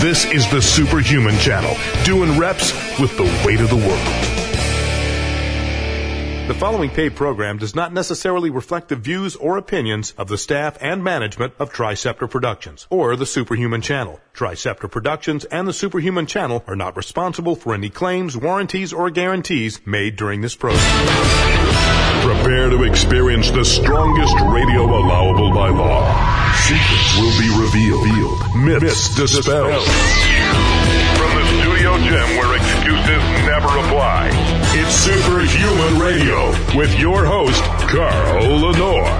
This is the Superhuman Channel, doing reps with the weight of the world. The following paid program does not necessarily reflect the views or opinions of the staff and management of Triceptor Productions or the Superhuman Channel. Triceptor Productions and the Superhuman Channel are not responsible for any claims, warranties, or guarantees made during this program. Prepare to experience the strongest radio allowable by law. Secrets will be revealed. Myths dispelled. From the studio gym where excuses never apply, it's Superhuman Radio with your host, Carl Lenore.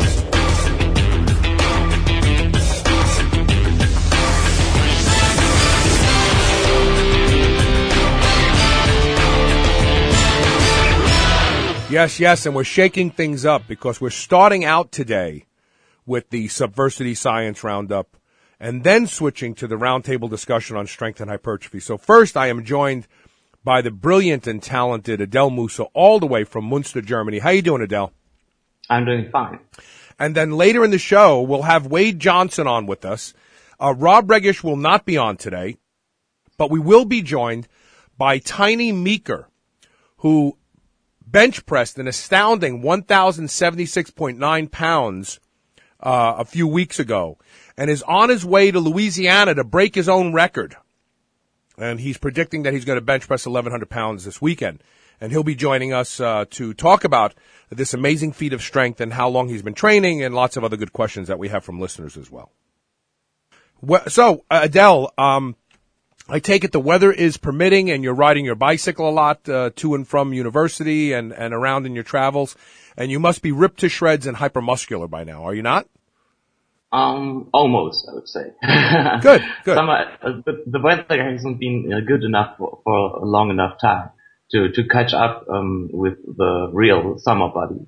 Yes, and we're shaking things up because we're starting out today with the Subversity Science Roundup and then switching to the roundtable discussion on strength and hypertrophy. So first, I am joined by the brilliant and talented Adele Musa, all the way from Munster, Germany. How you doing, Adele? I'm doing fine. And then later in the show, we'll have Wade Johnson on with us. Rob Regish will not be on today, but we will be joined by Tiny Meeker, who bench pressed an astounding 1,076.9 pounds a few weeks ago and is on his way to Louisiana to break his own record. And he's predicting that he's going to bench press 1,100 pounds this weekend. And he'll be joining us to talk about this amazing feat of strength and how long he's been training and lots of other good questions that we have from listeners as well. So, Adele, I take it the weather is permitting and you're riding your bicycle a lot to and from university and around in your travels. And you must be ripped to shreds and hypermuscular by now, are you not? Almost, I would say. Good. The weather hasn't been good enough for a long enough time to catch up with the real summer body.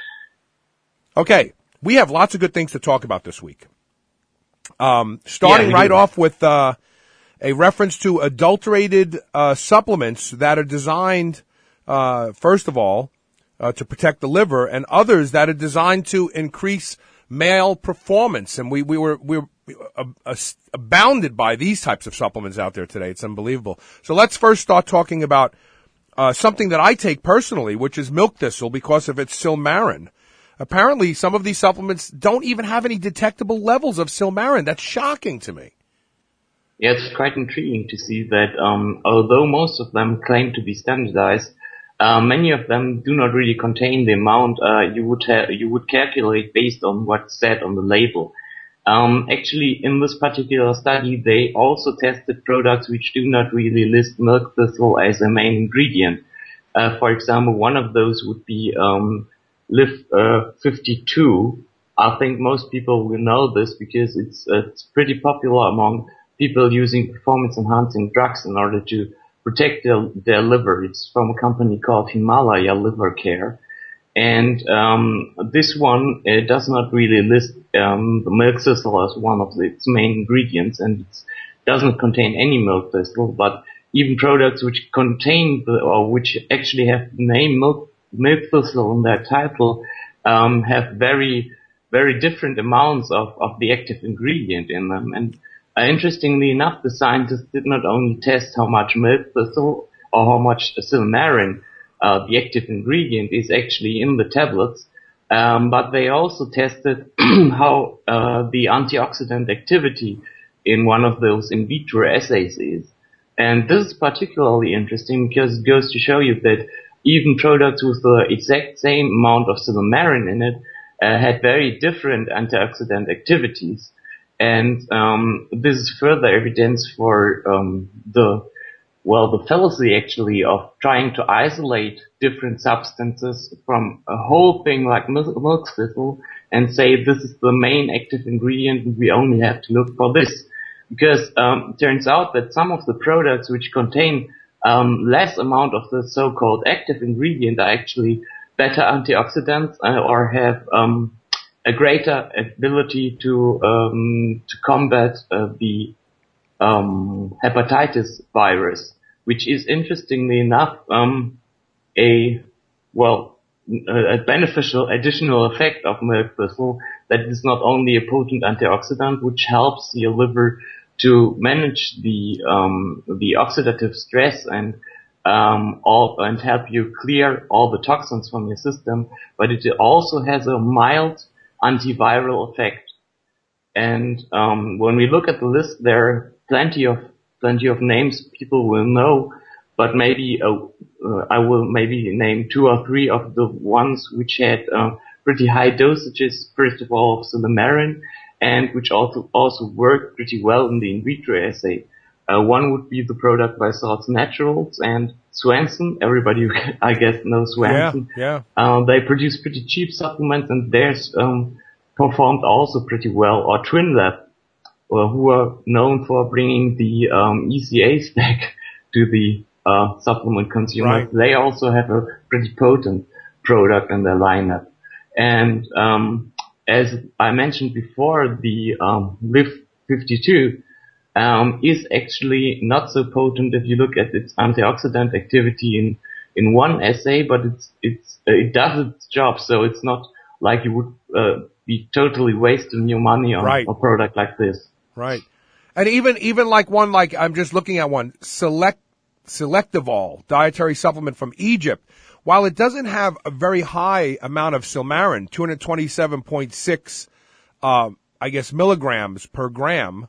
Okay, we have lots of good things to talk about this week. Starting right off with a reference to adulterated supplements that are designed, first of all, to protect the liver, and others that are designed to increase male performance. And we're abounded by these types of supplements out there today. It's unbelievable. So let's first start talking about something that I take personally, which is milk thistle because of its silmarin. Apparently, some of these supplements don't even have any detectable levels of silmarin. That's shocking to me. Yeah, it's quite intriguing to see that although most of them claim to be standardized, many of them do not really contain the amount you would calculate based on what's said on the label. Actually, in this particular study, they also tested products which do not really list milk thistle as a main ingredient. For example, one of those would be LIV 52. I think most people will know this because it's pretty popular among people using performance-enhancing drugs in order to protect their liver. It's from a company called Himalaya Liver Care. And this one does not really list the milk thistle as one of its main ingredients, and it doesn't contain any milk thistle, but even products which contain or which actually have the name milk thistle in their title have very, very different amounts of the active ingredient in them. And interestingly enough, the scientists did not only test how much milk thistle or how much silmarin, the active ingredient, is actually in the tablets, but they also tested how the antioxidant activity in one of those in vitro assays is. And this is particularly interesting because it goes to show you that even products with the exact same amount of silmarin in it had very different antioxidant activities. And this is further evidence for the fallacy actually of trying to isolate different substances from a whole thing like milk thistle and say this is the main active ingredient and we only have to look for this. Because it turns out that some of the products which contain less amount of the so-called active ingredient are actually better antioxidants or have a greater ability to combat the hepatitis virus, which is interestingly enough a beneficial additional effect of milk thistle, that is not only a potent antioxidant which helps your liver to manage the oxidative stress and help you clear all the toxins from your system, but it also has a mild antiviral effect. And when we look at the list, there are plenty of names people will know, but maybe I will maybe name 2 or 3 of the ones which had pretty high dosages. First of all, of silymarin, and which also worked pretty well in the in vitro assay. One would be the product by Salts Naturals and Swanson. Everybody, I guess, knows Swanson. Yeah. They produce pretty cheap supplements, and theirs performed also pretty well. Or TwinLab, who are known for bringing the ECA spec to the supplement consumers. Right. They also have a pretty potent product in their lineup. And as I mentioned before, the LIV52 is actually not so potent if you look at its antioxidant activity in one assay, but it does its job, so it's not like you would be totally wasting your money on a product like this. Right. And even like one, like I'm just looking at one, Selectivol, dietary supplement from Egypt. While it doesn't have a very high amount of silymarin, 227.6, milligrams per gram,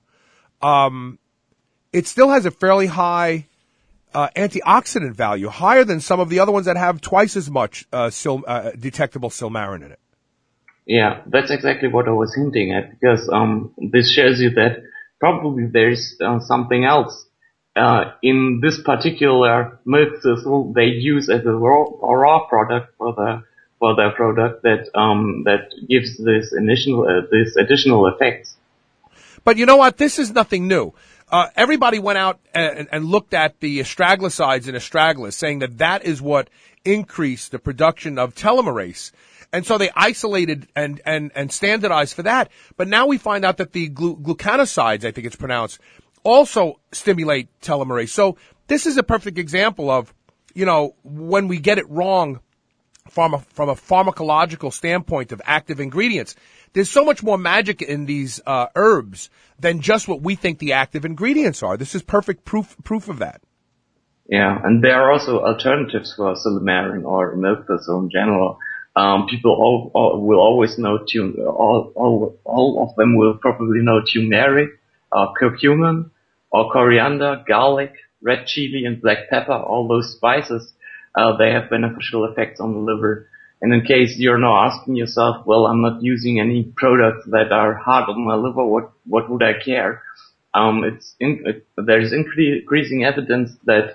it still has a fairly high antioxidant value, higher than some of the other ones that have twice as much detectable silymarin in it. Yeah, that's exactly what I was hinting at, because this shows you that probably there's something else. In this particular milk thistle, they use as a raw product for their product that gives this additional effects. But you know what? This is nothing new. Everybody went out and looked at the astraglicides in astragalus, saying that is what increased the production of telomerase. And so they isolated and standardized for that. But now we find out that the glucanosides, I think it's pronounced, also stimulate telomerase. So this is a perfect example of, when we get it wrong from a pharmacological standpoint of active ingredients. There's so much more magic in these herbs than just what we think the active ingredients are. This is perfect proof of that. Yeah, and there are also alternatives for silymarin or milk thistle in general. People will always know all of them will probably know turmeric, curcumin, or coriander, garlic, red chili, and black pepper. All those spices, they have beneficial effects on the liver. And in case you're now asking yourself, well, I'm not using any products that are hard on my liver, what would I care? There's increasing evidence that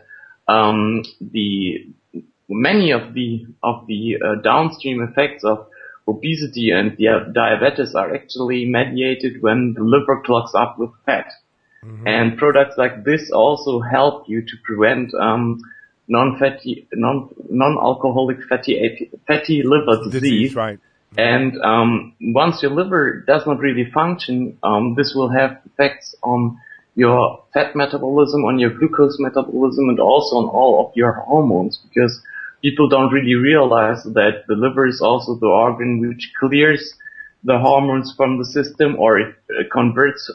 many of the downstream effects of obesity and diabetes are actually mediated when the liver clogs up with fat. Mm-hmm. And products like this also help you to prevent non-alcoholic fatty liver disease. Right. And once your liver does not really function, this will have effects on your fat metabolism, on your glucose metabolism, and also on all of your hormones, because people don't really realize that the liver is also the organ which clears the hormones from the system, or it conducts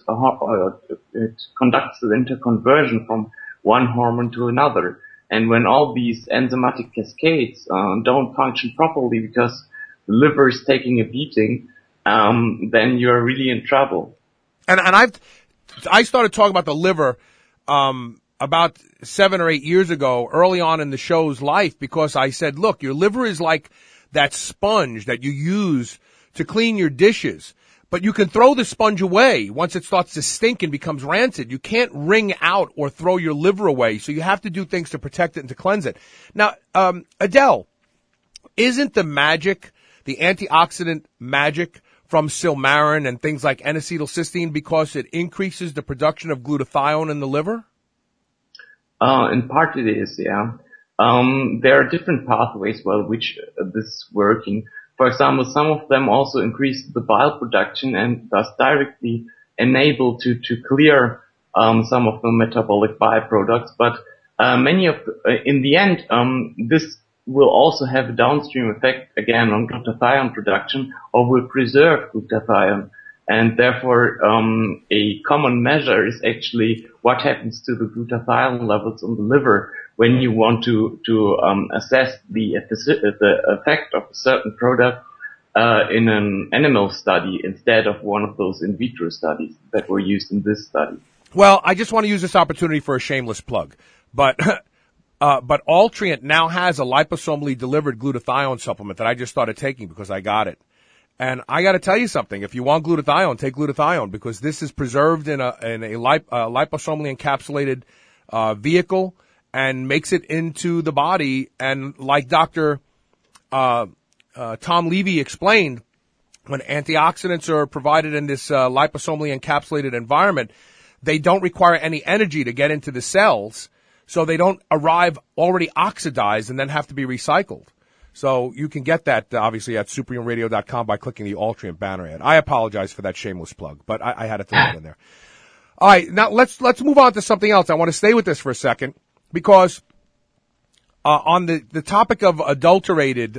the interconversion from one hormone to another. And when all these enzymatic cascades don't function properly because the liver is taking a beating, then you're really in trouble. And I started talking about the liver about 7 or 8 years ago, early on in the show's life, because I said, look, your liver is like that sponge that you use to clean your dishes. But you can throw the sponge away once it starts to stink and becomes rancid. You can't wring out or throw your liver away, so you have to do things to protect it and to cleanse it. Now, Adele, isn't the magic, the antioxidant magic from silymarin and things like N-acetylcysteine because it increases the production of glutathione in the liver? In part it is, yeah. There are different pathways which this is working. For example, some of them also increase the bile production and thus directly enable to clear some of the metabolic byproducts. But in the end, this will also have a downstream effect again on glutathione production, or will preserve glutathione. And therefore, a common measure is actually what happens to the glutathione levels in the liver when you want to assess the effect of a certain product in an animal study instead of one of those in vitro studies that were used in this study. Well, I just want to use this opportunity for a shameless plug, but Altreant now has a liposomally delivered glutathione supplement that I just started taking because I got it. And I got to tell you something. If you want glutathione, take glutathione because this is preserved in a liposomally encapsulated vehicle and makes it into the body. And like Dr. Tom Levy explained, when antioxidants are provided in this liposomally encapsulated environment, they don't require any energy to get into the cells, so they don't arrive already oxidized and then have to be recycled. So you can get that, obviously, at superhumanradio.com by clicking the Altreant banner ad. I apologize for that shameless plug, but I had to throw it in there. All right, now let's move on to something else. I want to stay with this for a second because on the topic of adulterated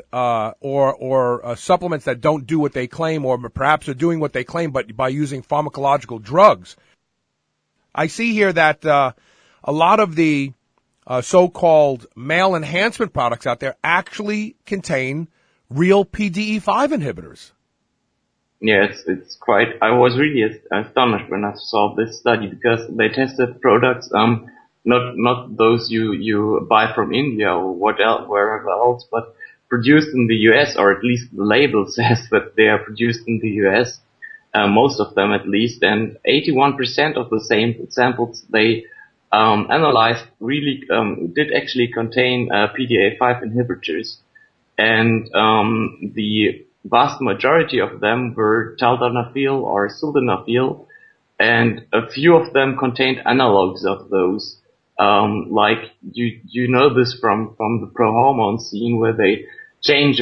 or supplements that don't do what they claim or perhaps are doing what they claim but by using pharmacological drugs, I see here that a lot of the so-called male enhancement products out there actually contain real PDE5 inhibitors. Yeah, it's quite. I was really astonished when I saw this study because they tested products, not those you buy from India or wherever else, but produced in the US, or at least the label says that they are produced in the US, most of them at least, and 81% of the same samples they analyzed really did actually contain PDE5 inhibitors, and the vast majority of them were taldonafil or sildenafil, and a few of them contained analogs of those. Like you know this from the pro-hormone scene where they change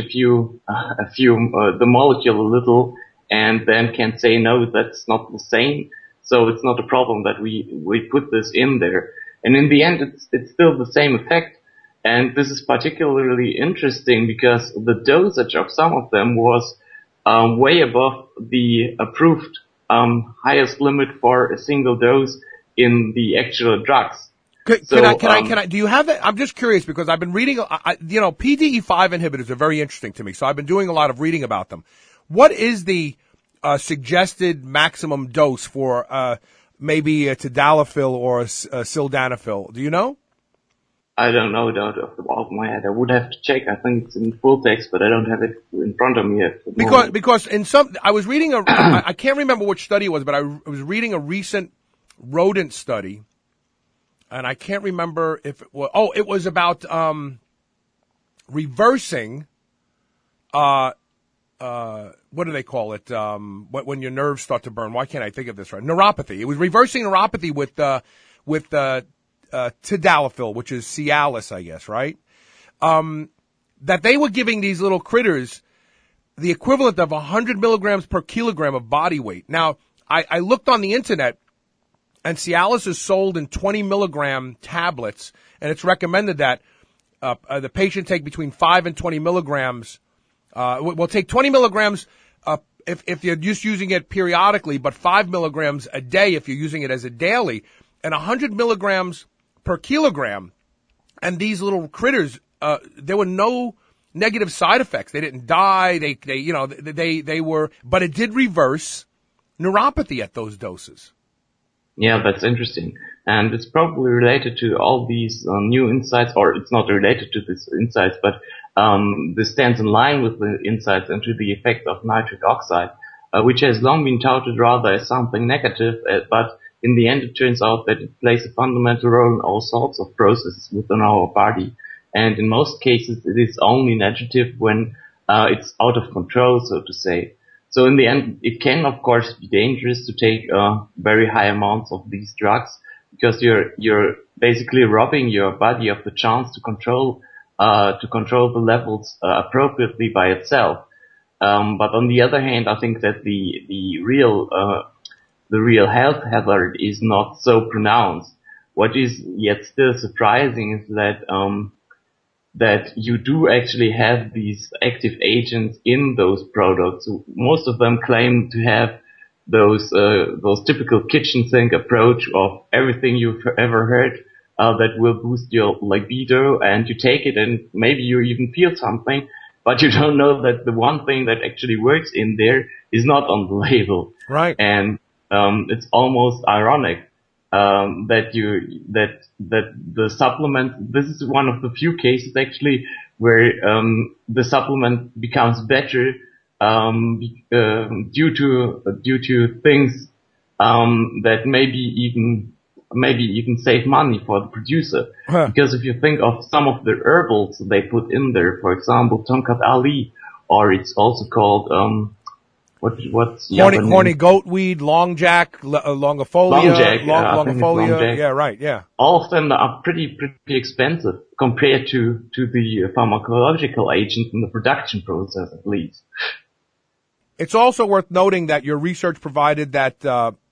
the molecule a little and then can say no, that's not the same. So it's not a problem that we put this in there. And in the end, it's still the same effect. And this is particularly interesting because the dosage of some of them was way above the approved highest limit for a single dose in the actual drugs. Can I, do you have that? I'm just curious because I've been reading, PDE5 inhibitors are very interesting to me. So I've been doing a lot of reading about them. What is the suggested maximum dose for maybe a tadalafil or a sildenafil? Do you know? I don't know off the top of my head. I would have to check. I think it's in full text, but I don't have it in front of me at the moment. Because in some, I was reading I can't remember which study it was, but I was reading a recent rodent study, and I can't remember if it was. Oh, it was about reversing. What do they call it? When your nerves start to burn. Why can't I think of this right? Neuropathy. It was reversing neuropathy with tadalafil, which is Cialis, I guess, right? That they were giving these little critters the equivalent of 100 milligrams per kilogram of body weight. Now, I looked on the internet, and Cialis is sold in 20 milligram tablets, and it's recommended that the patient take between 5 and 20 milligrams. We'll take 20 milligrams if you're just using it periodically, but 5 milligrams a day if you're using it as a daily, and 100 milligrams per kilogram. And these little critters, there were no negative side effects. They didn't die. They were, but it did reverse neuropathy at those doses. Yeah, that's interesting. And it's probably related to all these new insights, or it's not related to these insights, but this stands in line with the insights into the effect of nitric oxide, which has long been touted rather as something negative, but in the end it turns out that it plays a fundamental role in all sorts of processes within our body. And in most cases it is only negative when it's out of control, so to say. So in the end, it can of course be dangerous to take very high amounts of these drugs, because you're basically robbing your body of the chance to control the levels appropriately by itself. But on the other hand, I think that the real health hazard is not so pronounced. What is yet still surprising is that you do actually have these active agents in those products. Most of them claim to have those typical kitchen sink approach of everything you've ever heard, that will boost your libido, and you take it and maybe you even feel something, but you don't know that the one thing that actually works in there is not on the label. Right. And, it's almost ironic, that the supplement, this is one of the few cases actually where, the supplement becomes better, due to things, that maybe even save money for the producer. Huh. Because if you think of some of the herbals they put in there, for example, Tonkat Ali, or it's also called, what's the other name? Horny goatweed, longjack, longifolia, longifolia. Yeah, right. Yeah. All of them are pretty expensive compared to the pharmacological agent in the production process, at least. It's also worth noting that your research provided that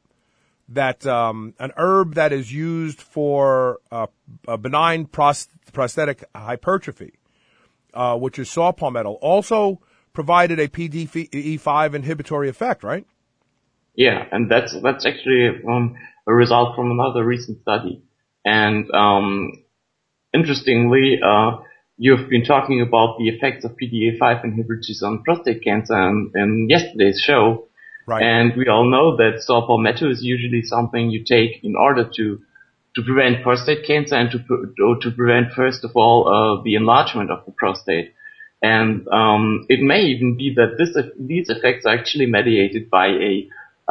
an herb that is used for a benign prostatic hypertrophy, which is saw palmetto, also provided a PDE5 inhibitory effect, right? Yeah, and that's actually a result from another recent study. And interestingly, you've been talking about the effects of PDE5 inhibitors on prostate cancer in yesterday's show. Right. And we all know that saw palmetto is usually something you take in order to prevent prostate cancer and to prevent, first of all, the enlargement of the prostate. And it may even be that these effects are actually mediated by the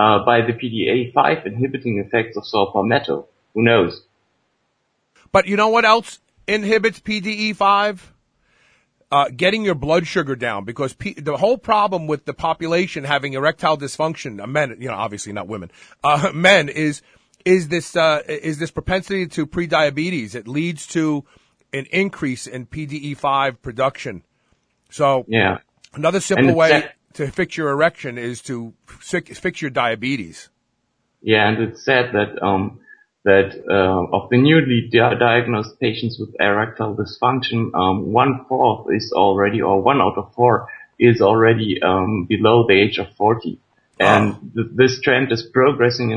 PDE5 inhibiting effects of saw palmetto. Who knows? But you know what else inhibits PDE5? Getting your blood sugar down, because the whole problem with the population having erectile dysfunction, men, obviously not women, men is this propensity to prediabetes. It leads to an increase in PDE5 production. So yeah, another simple way to fix your erection is to fix your diabetes. Yeah, and it's said that of the newly diagnosed patients with erectile dysfunction, 1/4 is already, or 1 out of 4 is already below the age of 40. And this trend is progressing,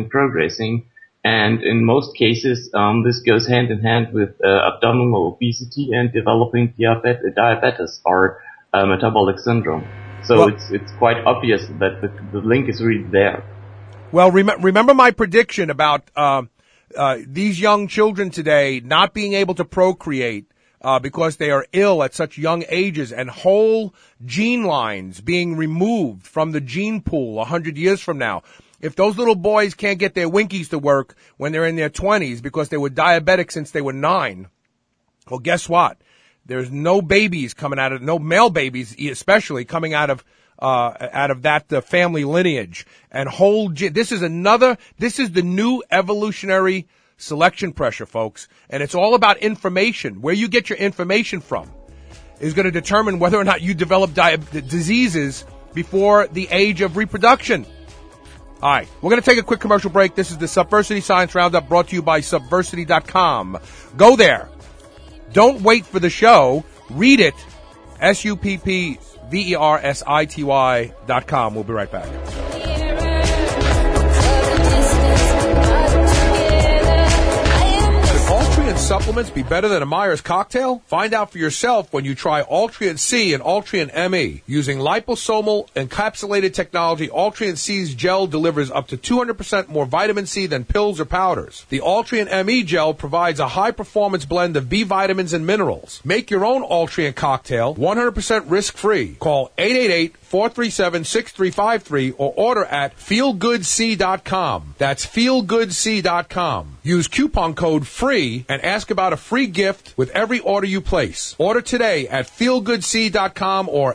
and in most cases, this goes hand in hand with abdominal obesity and developing diabetes or metabolic syndrome. So it's quite obvious that the link is really there. Well, remember my prediction about these young children today not being able to procreate because they are ill at such young ages, and whole gene lines being removed from the gene pool 100 years from now. If those little boys can't get their winkies to work when they're in their 20s because they were diabetic since they were 9, well, guess what? There's no babies coming out of, no male babies especially, coming out of that family lineage. And this is the new evolutionary selection pressure, folks. And it's all about information. Where you get your information from is going to determine whether or not you develop diseases before the age of reproduction. All right, we're going to take a quick commercial break. This is the Subversity Science Roundup, brought to you by Subversity.com. Go there. Don't wait for the show. Read it. SUPPVERSITY.com. We'll be right back. Altria supplements be better than a Myers cocktail? Find out for yourself when you try Altria C and Altria ME. Using liposomal encapsulated technology, Altria C's gel delivers up to 200% more vitamin C than pills or powders. The Altria ME gel provides a high-performance blend of B vitamins and minerals. Make your own Altria cocktail 100% risk-free. Call 888-437-6353 or order at feelgoodc.com. That's feelgoodc.com. Use coupon code FREE and ask about a free gift with every order you place. Order today at feelgoodc.com or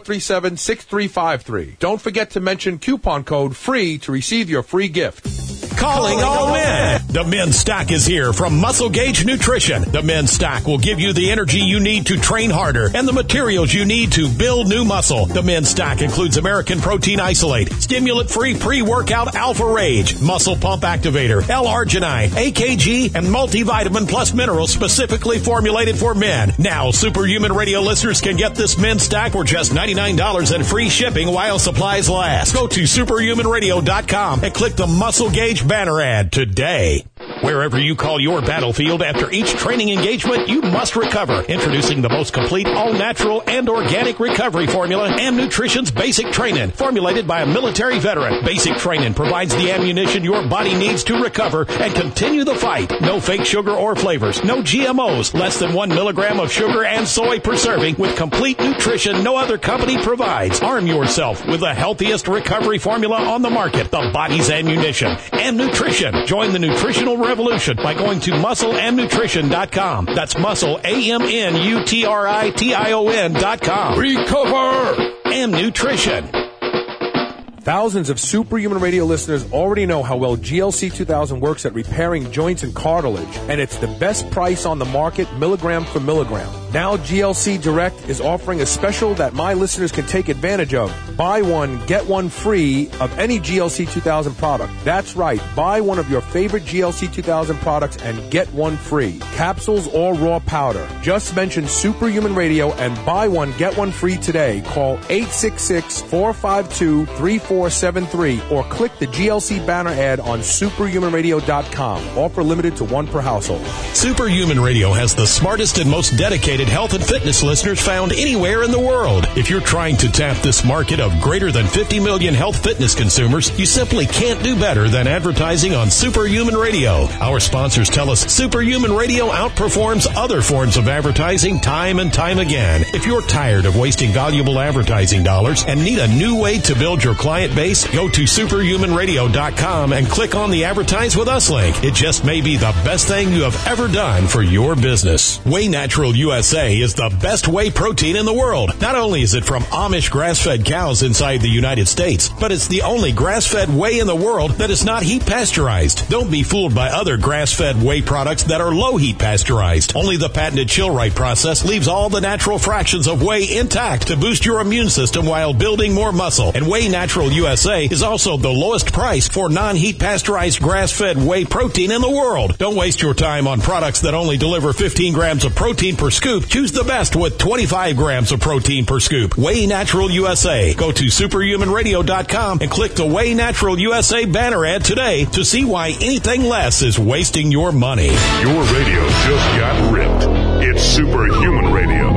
888-437-6353. Don't forget to mention coupon code FREE to receive your free gift. Calling all men. The Men's Stack is here from Muscle Gauge Nutrition. The Men's Stack will give you the energy you need to train harder and the materials you need to build new muscle. The Men's Stack includes American Protein Isolate, stimulant-free pre-workout Alpha Rage, Muscle Pump Activator, L-Arginine, AKG, and multivitamin plus minerals specifically formulated for men. Now, Superhuman Radio listeners can get this Men's Stack for just $99 and free shipping while supplies last. Go to superhumanradio.com and click the Muscle Gauge banner ad today. Wherever you call your battlefield, after each training engagement, you must recover. Introducing the most complete all-natural and organic recovery formula and Nutrition's Basic Training, formulated by a military veteran. Basic Training provides the ammunition your body needs to recover and continue the fight. No fake sugar or flavors, no GMOs, less than 1 milligram of sugar and soy per serving, with complete nutrition no other company provides. Arm yourself with the healthiest recovery formula on the market, the body's ammunition and nutrition. Join the nutritional revolution by going to muscleandnutrition.com. That's muscle, AMNUTRITION.com. Recover and nutrition. Thousands of Superhuman Radio listeners already know how well GLC 2000 works at repairing joints and cartilage, and it's the best price on the market, milligram for milligram. Now GLC Direct is offering a special that my listeners can take advantage of. Buy one, get one free of any GLC 2000 product. That's right. Buy one of your favorite GLC 2000 products and get one free. Capsules or raw powder. Just mention Superhuman Radio and buy one, get one free today. Call 866-452-3473 or click the GLC banner ad on superhumanradio.com. Offer limited to one per household. Superhuman Radio has the smartest and most dedicated health and fitness listeners found anywhere in the world. If you're trying to tap this market of greater than 50 million health fitness consumers, you simply can't do better than advertising on Superhuman Radio. Our sponsors tell us Superhuman Radio outperforms other forms of advertising time and time again. If you're tired of wasting valuable advertising dollars and need a new way to build your client base, go to superhumanradio.com and click on the Advertise With Us link. It just may be the best thing you have ever done for your business. Whey Natural USA is the best whey protein in the world. Not only is it from Amish grass-fed cows inside the United States, but it's the only grass-fed whey in the world that is not heat pasteurized. Don't be fooled by other grass-fed whey products that are low heat pasteurized. Only the patented Chill-Right process leaves all the natural fractions of whey intact to boost your immune system while building more muscle. And Whey Natural USA is also the lowest price for non-heat pasteurized grass-fed whey protein in the world. Don't waste your time on products that only deliver 15 grams of protein per scoop. Choose the best with 25 grams of protein per scoop. Whey Natural USA. Go to superhumanradio.com and click the Whey Natural USA banner ad today to see why anything less is wasting your money. Your radio just got ripped. It's Superhuman Radio.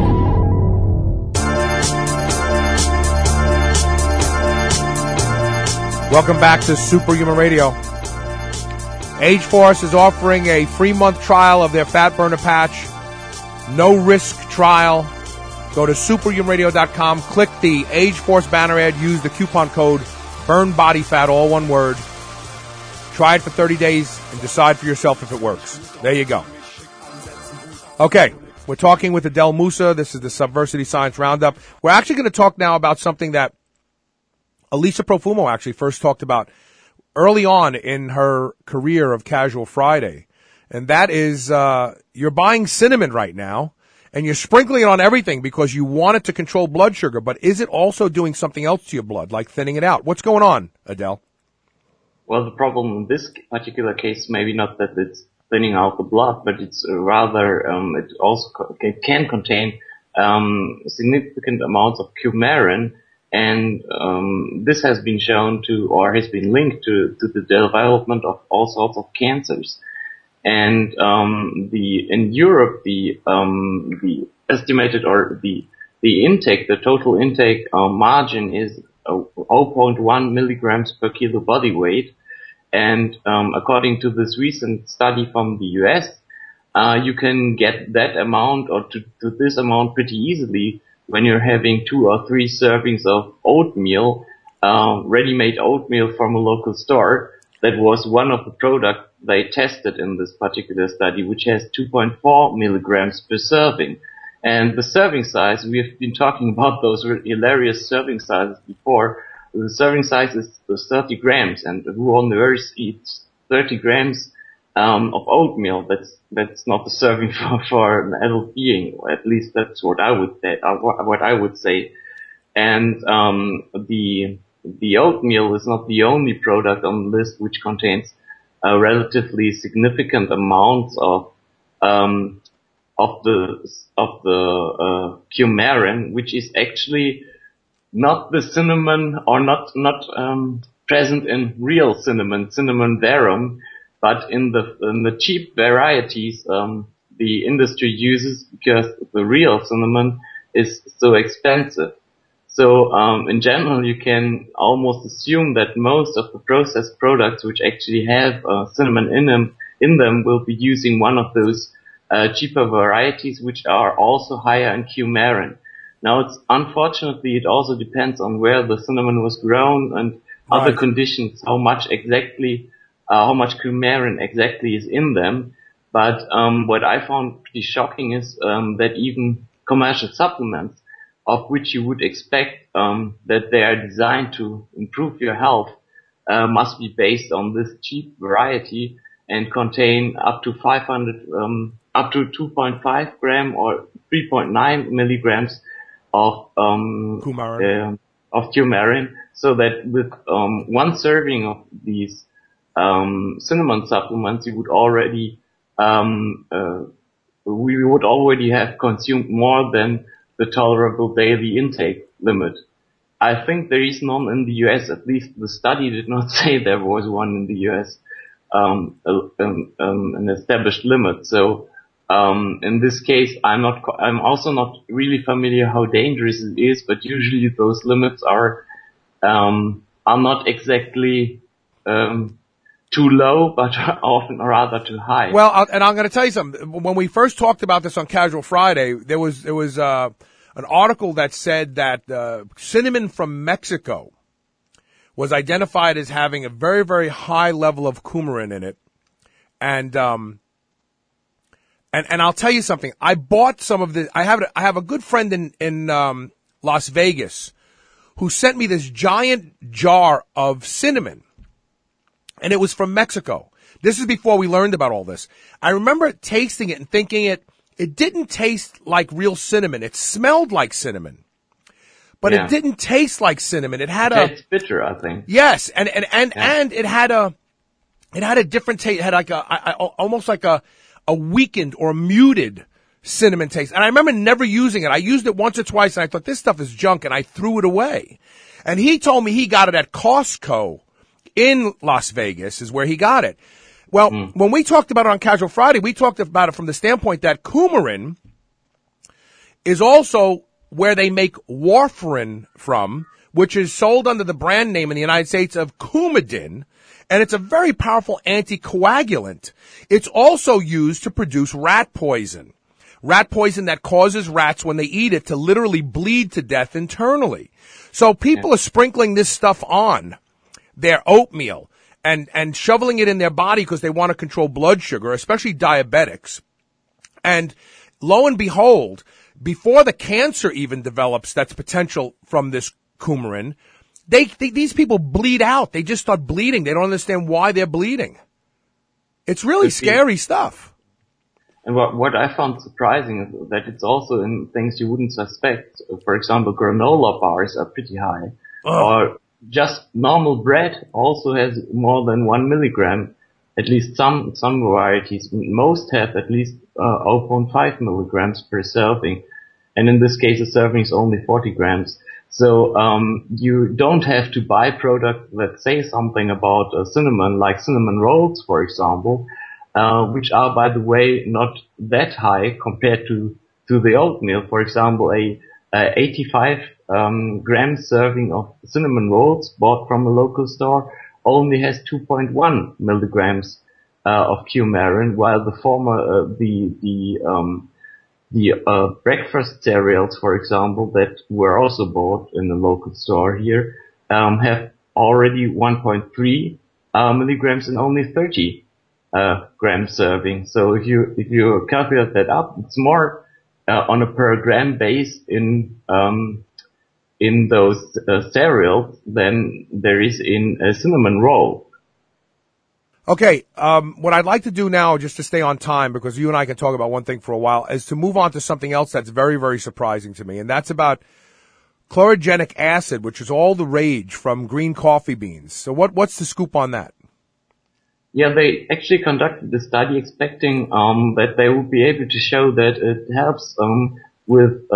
Welcome back to Superhuman Radio. Age Force is offering a free month trial of their Fat Burner Patch. No risk trial. Go to superhumanradio.com, click the Age Force banner ad, use the coupon code BURNBODYFAT, all one word. Try it for 30 days and decide for yourself if it works. There you go. Okay, we're talking with Adele Musa. This is the Subversity Science Roundup. We're actually going to talk now about something that Elisa Profumo actually first talked about early on in her career of Casual Friday. And that is, you're buying cinnamon right now, and you're sprinkling it on everything because you want it to control blood sugar. But is it also doing something else to your blood, like thinning it out? What's going on, Adele? Well, the problem in this particular case, maybe not that it's thinning out the blood, but it's rather, it also can contain significant amounts of coumarin. And this has been shown to, or has been linked to the development of all sorts of cancers. And in Europe, the estimated, or the intake, the total intake margin is 0.1 milligrams per kilo body weight. And according to this recent study from the US, you can get that amount, or to this amount, pretty easily when you're having 2 or 3 servings of oatmeal, ready-made oatmeal from a local store. That was one of the products they tested in this particular study, which has 2.4 milligrams per serving. And the serving size, we have been talking about those hilarious serving sizes before. The serving size is 30 grams, and who on the earth eats 30 grams of oatmeal. That's not a serving for an adult being. At least that's what I would say. And the oatmeal is not the only product on the list which contains relatively significant amounts of the coumarin, which is actually not the cinnamon, or not present in real cinnamon verum, but in the cheap varieties the industry uses, because the real cinnamon is so expensive. So in general, you can almost assume that most of the processed products which actually have cinnamon in them will be using one of those cheaper varieties, which are also higher in coumarin. Now, unfortunately, it also depends on where the cinnamon was grown and other conditions, how much coumarin exactly is in them. But what I found pretty shocking is that even commercial supplements, of which you would expect that they are designed to improve your health, must be based on this cheap variety and contain up to 2.5 gram or 3.9 milligrams of coumarin, so that with one serving of these cinnamon supplements, we would already have consumed more than the tolerable daily intake limit. I think there is none in the US. At least the study did not say there was one in the US, an established limit. So in this case, I'm also not really familiar how dangerous it is, but usually those limits are not exactly too low, but often rather too high. Well, and I'm going to tell you something. When we first talked about this on Casual Friday, there was an article that said that cinnamon from Mexico was identified as having a very, very high level of coumarin in it, and I'll tell you something. I bought some of this. I have a good friend in Las Vegas who sent me this giant jar of cinnamon, and it was from Mexico. This is before we learned about all this. I remember tasting it and thinking it didn't taste like real cinnamon. It smelled like cinnamon, but it didn't taste like cinnamon. It had it's bitter, I think. Yes, and it had a different taste. It had like almost like a weakened or muted cinnamon taste. And I remember never using it. I used it once or twice, and I thought, this stuff is junk, and I threw it away. And he told me he got it at Costco in Las Vegas is where he got it. Well, when we talked about it on Casual Friday, we talked about it from the standpoint that coumarin is also where they make warfarin from, which is sold under the brand name in the United States of Coumadin, and it's a very powerful anticoagulant. It's also used to produce rat poison that causes rats, when they eat it, to literally bleed to death internally. So people are sprinkling this stuff on their oatmeal and shoveling it in their body because they want to control blood sugar, especially diabetics. And lo and behold, before the cancer even develops that's potential from this coumarin, these people bleed out. They just start bleeding. They don't understand why they're bleeding. It's really scary stuff. And what I found surprising is that it's also in things you wouldn't suspect. For example, granola bars are pretty high. Or just normal bread also has more than 1 milligram. At least some varieties. Most have at least 0.5 milligrams per serving. And in this case, a serving is only 40 grams. So you don't have to buy products that say something about cinnamon, like cinnamon rolls, for example, which are, by the way, not that high compared to the oatmeal. For example, a 85 gram serving of cinnamon rolls bought from a local store only has 2.1 milligrams of coumarin, while the former breakfast cereals, for example, that were also bought in the local store here, have already 1.3 milligrams and only 30 gram serving. So if you calculate that up, it's more on a per gram base in those cereals than there is in a cinnamon roll. Okay, what I'd like to do now, just to stay on time, because you and I can talk about one thing for a while, is to move on to something else that's very, very surprising to me, and that's about chlorogenic acid, which is all the rage from green coffee beans. So what's the scoop on that? Yeah, they actually conducted the study expecting that they would be able to show that it helps with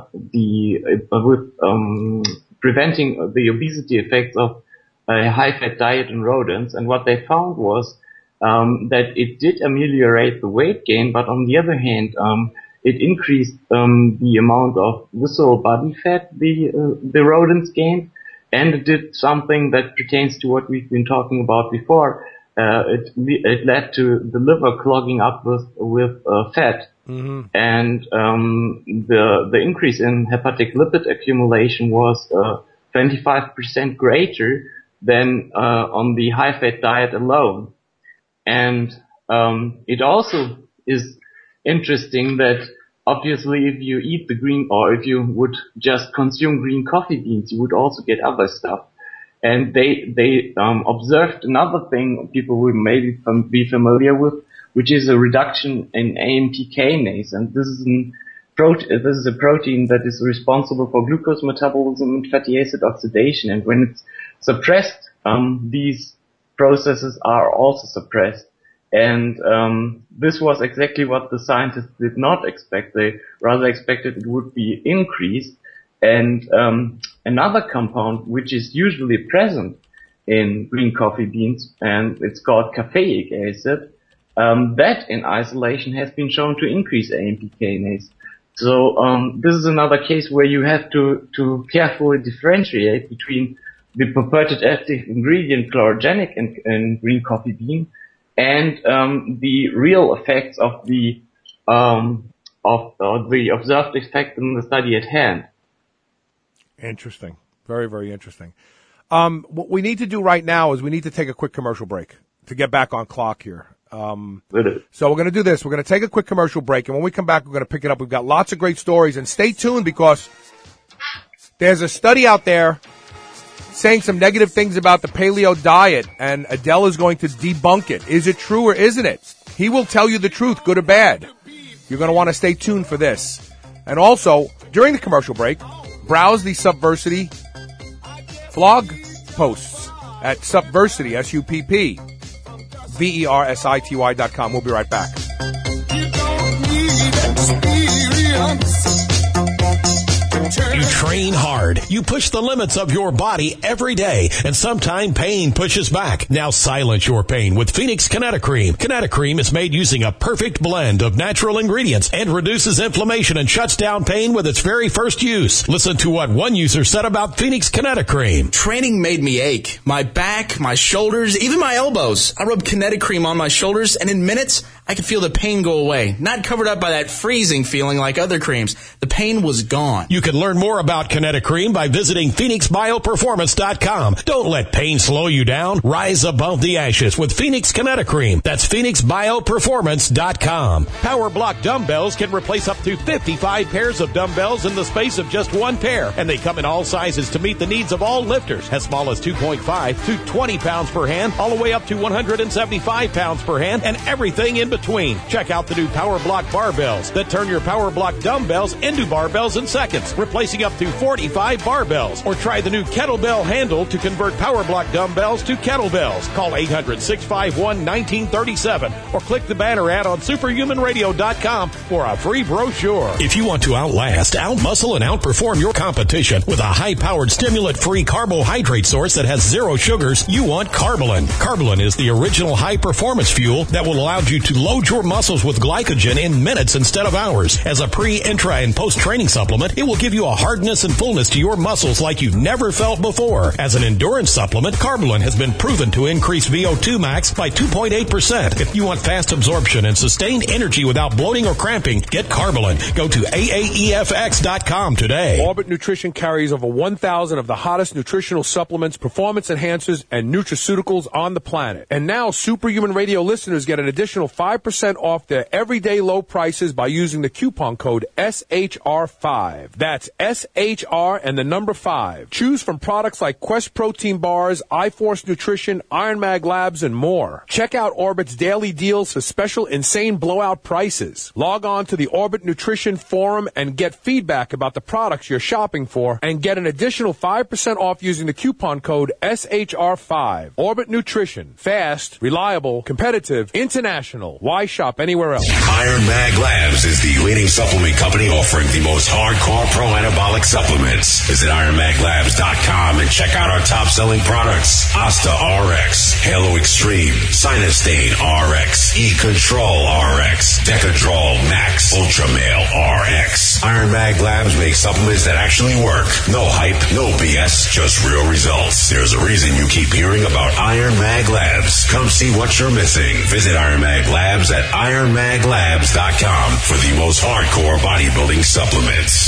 preventing the obesity effects of a high-fat diet in rodents. And what they found was that it did ameliorate the weight gain, but on the other hand, it increased the amount of visceral body fat the rodents gained, and it did something that pertains to what we've been talking about before. It led to the liver clogging up with fat, and the increase in hepatic lipid accumulation was 25% greater than on the high-fat diet alone. And it also is interesting that obviously if you eat the green, or if you would just consume green coffee beans, you would also get other stuff. And they observed another thing people would maybe be familiar with, which is a reduction in AMP kinase. And this is a protein that is responsible for glucose metabolism and fatty acid oxidation. And when it's suppressed, these processes are also suppressed. And this was exactly what the scientists did not expect. They rather expected it would be increased. And another compound which is usually present in green coffee beans, and it's called caffeic acid, that in isolation has been shown to increase AMP kinase. So this is another case where you have to carefully differentiate between the purported active ingredient chlorogenic in green coffee bean and the real effects of the observed effect in the study at hand. Interesting. Very, very interesting. What we need to do right now is we need to take a quick commercial break to get back on clock here. So we're going to do this. We're going to take a quick commercial break, and when we come back, we're going to pick it up. We've got lots of great stories, and stay tuned because there's a study out there saying some negative things about the paleo diet, and Adele is going to debunk it. Is it true or isn't it? He will tell you the truth, good or bad. You're going to want to stay tuned for this. And also, during the commercial break, browse the Subversity blog posts at Subversity, SUPPVERSITY.com. We'll be right back. You don't need experience. You train hard. You push the limits of your body every day, and sometimes pain pushes back. Now silence your pain with Phoenix Kinetocream. Kinetocream is made using a perfect blend of natural ingredients and reduces inflammation and shuts down pain with its very first use. Listen to what one user said about Phoenix Kinetocream. Training made me ache. My back, my shoulders, even my elbows. I rubbed Kinetocream on my shoulders, and in minutes, I could feel the pain go away. Not covered up by that freezing feeling like other creams. The pain was gone. You can learn more about Kinetocream by visiting PhoenixBioPerformance.com. Don't let pain slow you down. Rise above the ashes with Phoenix Kinetocream. That's PhoenixBioPerformance.com. Power Block dumbbells can replace up to 55 pairs of dumbbells in the space of just one pair. And they come in all sizes to meet the needs of all lifters, as small as 2.5 to 20 pounds per hand, all the way up to 175 pounds per hand, and everything in between. Check out the new Power Block barbells that turn your Power Block dumbbells into barbells in seconds, replacing up to 45 barbells. Or try the new kettlebell handle to convert Power Block dumbbells to kettlebells. Call 800-651-1937 or click the banner ad on superhumanradio.com for a free brochure. If you want to outlast, outmuscle, and outperform your competition with a high-powered stimulant-free carbohydrate source that has zero sugars, you want Carbolin. Carbolin is the original high-performance fuel that will allow you to load your muscles with glycogen in minutes instead of hours. As a pre, intra, and post-training supplement, it will give you a hardness and fullness to your muscles like you've never felt before. As an endurance supplement, Carbolin has been proven to increase VO2 max by 2.8%. If you want fast absorption and sustained energy without bloating or cramping, get Carbolin. Go to AAEFX.com today. Orbit Nutrition carries over 1,000 of the hottest nutritional supplements, performance enhancers, and nutraceuticals on the planet. And now, Superhuman Radio listeners get an additional 5% 5% off their everyday low prices by using the coupon code SHR5. That's SHR and the number 5. Choose from products like Quest Protein Bars, iForce Nutrition, Iron Mag Labs, and more. Check out Orbit's daily deals for special insane blowout prices. Log on to the Orbit Nutrition Forum and get feedback about the products you're shopping for and get an additional 5% off using the coupon code SHR5. Orbit Nutrition. Fast, reliable, competitive, international. Why shop anywhere else? Iron Mag Labs is the leading supplement company offering the most hardcore pro-anabolic supplements. Visit IronMagLabs.com and check out our top-selling products. Asta RX, Halo Extreme, Sinustane RX, E-Control RX, Decadrol Max, Ultramale RX. Iron Mag Labs makes supplements that actually work. No hype, no BS, just real results. There's a reason you keep hearing about Iron Mag Labs. Come see what you're missing. Visit Iron Mag Labs at IronMagLabs.com for the most hardcore bodybuilding supplements.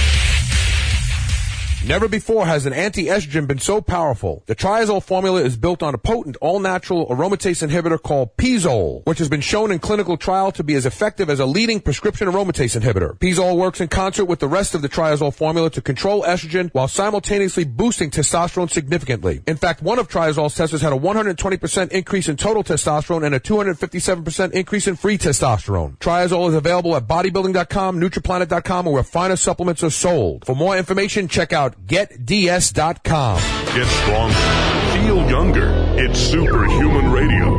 Never before has an anti-estrogen been so powerful. The Triazole formula is built on a potent, all-natural aromatase inhibitor called Pizole, which has been shown in clinical trial to be as effective as a leading prescription aromatase inhibitor. Pizole works in concert with the rest of the Triazole formula to control estrogen while simultaneously boosting testosterone significantly. In fact, one of Triazole's testers had a 120% increase in total testosterone and a 257% increase in free testosterone. Triazole is available at bodybuilding.com, Nutriplanet.com, or where finer supplements are sold. For more information, check out GetDS.com. Get stronger. Feel younger. It's Superhuman Radio.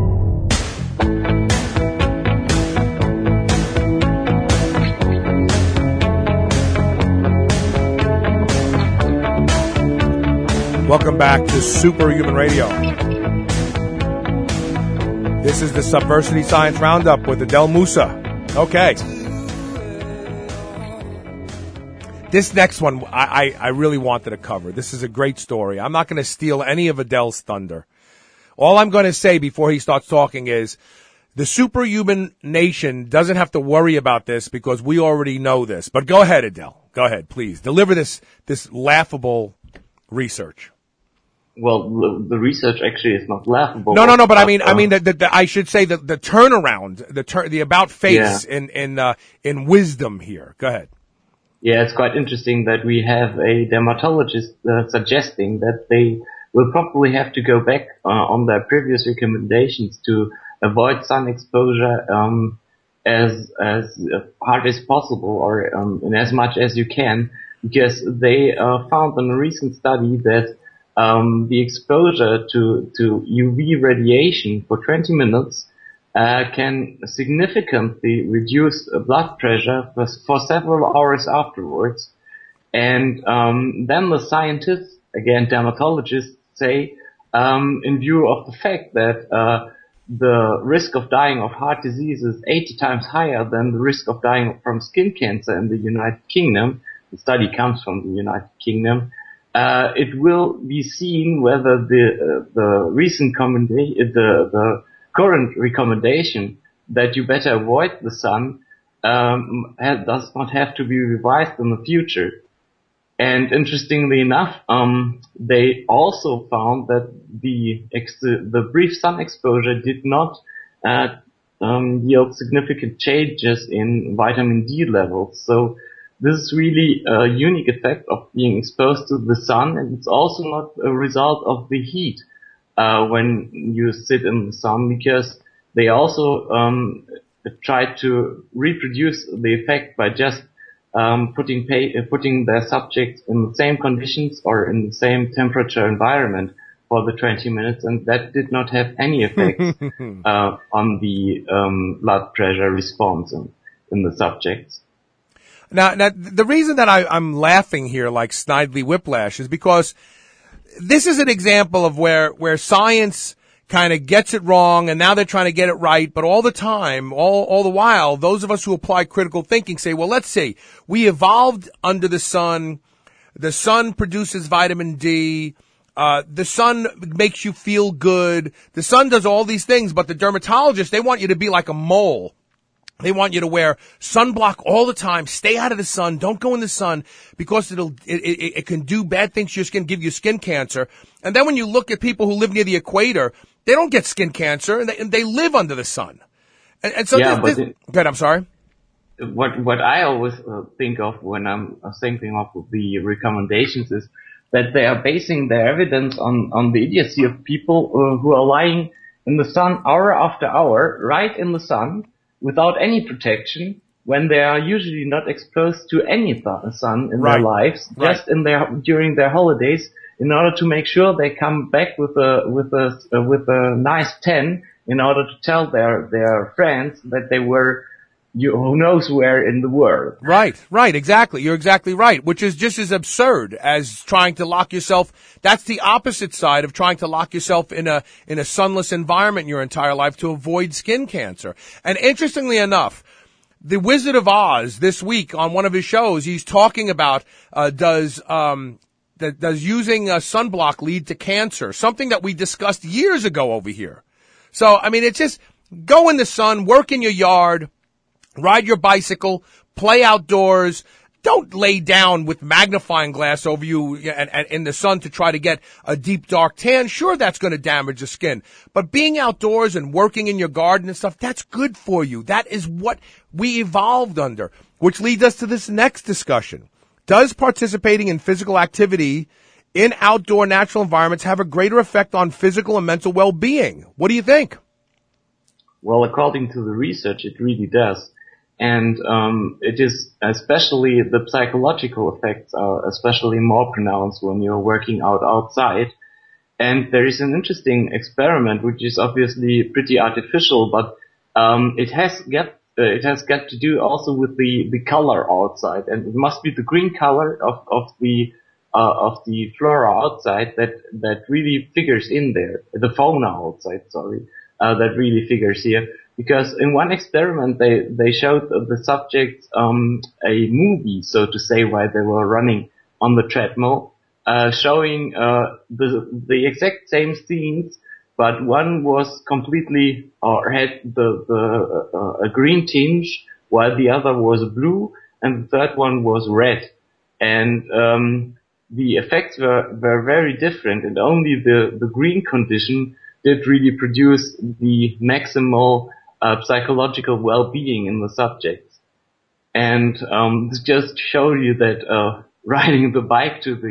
Welcome back to Superhuman Radio. This is the Subversity Science Roundup with Adele Musa. Okay. This next one, I really wanted to cover. This is a great story. I'm not going to steal any of Adele's thunder. All I'm going to say before he starts talking is the Superhuman Nation doesn't have to worry about this because we already know this. But go ahead, Adele. Go ahead, please. Deliver this laughable research. Well, the research actually is not laughable. No. But I mean, I should say that the turnaround, the about face in wisdom here. Go ahead. Yeah, it's quite interesting that we have a dermatologist suggesting that they will probably have to go back on their previous recommendations to avoid sun exposure as hard as possible or in as much as you can, because they found in a recent study that the exposure to UV radiation for 20 minutes can significantly reduce blood pressure for several hours afterwards. And then the scientists, again dermatologists, say in view of the fact that the risk of dying of heart disease is 80 times higher than the risk of dying from skin cancer in the United Kingdom, the study comes from the United Kingdom, it will be seen whether the recent the current recommendation that you better avoid the sun does not have to be revised in the future. And interestingly enough, they also found that the brief sun exposure did not yield significant changes in vitamin D levels. So this is really a unique effect of being exposed to the sun, and it's also not a result of the heat when you sit in the sun, because they also tried to reproduce the effect by just putting their subjects in the same conditions or in the same temperature environment for the 20 minutes, and that did not have any effect on the blood pressure response in the subjects. Now, the reason that I'm laughing here like Snidely Whiplash is because this is an example of where science kind of gets it wrong, and now they're trying to get it right. But all the time, all the while, those of us who apply critical thinking say, well, let's see. We evolved under the sun. The sun produces vitamin D. The sun makes you feel good. The sun does all these things, but the dermatologists, they want you to be like a mole. They want you to wear sunblock all the time. Stay out of the sun. Don't go in the sun because it can do bad things to your skin, give you skin cancer. And then when you look at people who live near the equator, they don't get skin cancer and they live under the sun. And so good, I'm sorry. What I always think of when I'm thinking of the recommendations is that they are basing their evidence on the idiocy of people who are lying in the sun hour after hour, right in the sun, without any protection, when they are usually not exposed to any sun in their lives, just during their holidays, in order to make sure they come back with a nice tan, in order to tell their friends that they were who knows where in the world. Right, exactly. You're exactly right, which is just as absurd as trying to lock yourself. That's the opposite side of trying to lock yourself in a sunless environment your entire life to avoid skin cancer. And interestingly enough, the Wizard of Oz this week on one of his shows, he's talking about does using sunblock lead to cancer? Something that we discussed years ago over here. So, I mean, it's just go in the sun, work in your yard, ride your bicycle, play outdoors. Don't lay down with magnifying glass over you and in the sun to try to get a deep dark tan. Sure, that's going to damage the skin. But being outdoors and working in your garden and stuff, that's good for you. That is what we evolved under, which leads us to this next discussion. Does participating in physical activity in outdoor natural environments have a greater effect on physical and mental well-being? What do you think? Well, according to the research, it really does. And it is especially the psychological effects are especially more pronounced when you're working out outside. And there is an interesting experiment, which is obviously pretty artificial, but it has got to do also with the color outside, and it must be the green color of the flora outside that really figures in there, the fauna outside. That really figures here. Because in one experiment, they showed the subjects a movie, so to say, while they were running on the treadmill, showing the exact same scenes, but one was completely or had a green tinge, while the other was blue, and the third one was red. And the effects were very different, and only the green condition did really produce the maximal psychological well-being in the subjects. And this just shows you that riding the bike to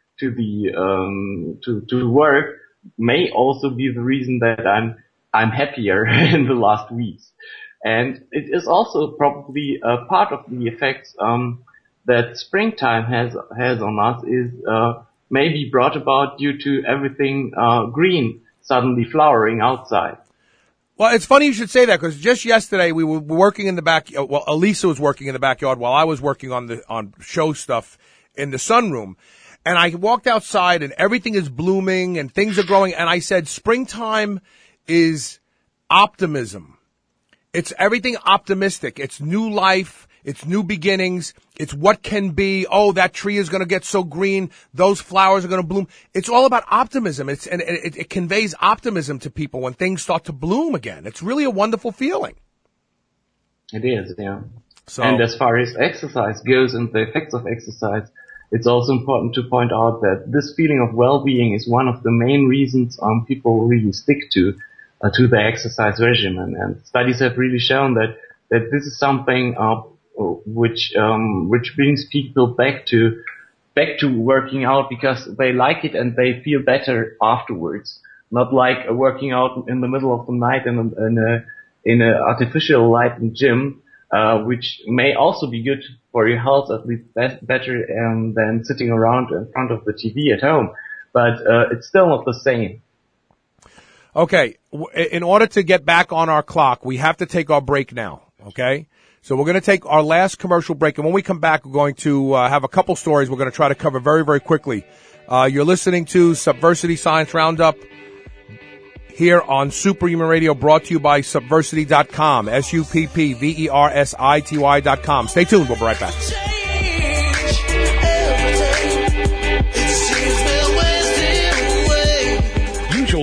work may also be the reason that I'm happier in the last weeks. And it is also probably a part of the effects that springtime has on us is maybe brought about due to everything green suddenly flowering outside. Well, it's funny you should say that, because just yesterday we were working in the backyard. Well, Elisa was working in the backyard while I was working on show stuff in the sunroom. And I walked outside and everything is blooming and things are growing. And I said, springtime is optimism. It's everything optimistic. It's new life. It's new beginnings. It's what can be. Oh, that tree is going to get so green. Those flowers are going to bloom. It's all about optimism. It conveys optimism to people when things start to bloom again. It's really a wonderful feeling. It is, yeah. And as far as exercise goes and the effects of exercise, it's also important to point out that this feeling of well-being is one of the main reasons people really stick to the exercise regimen. And studies have really shown that this is something which brings people back to working out because they like it and they feel better afterwards. Not like working out in the middle of the night in a artificial light gym, which may also be good for your health, at least better than sitting around in front of the TV at home. But it's still not the same. Okay, in order to get back on our clock, we have to take our break now, okay? So we're going to take our last commercial break, and when we come back, we're going to have a couple stories we're going to try to cover very, very quickly. You're listening to Subversity Science Roundup here on Superhuman Radio, brought to you by Subversity.com, SUPPVERSITY.com. Stay tuned. We'll be right back.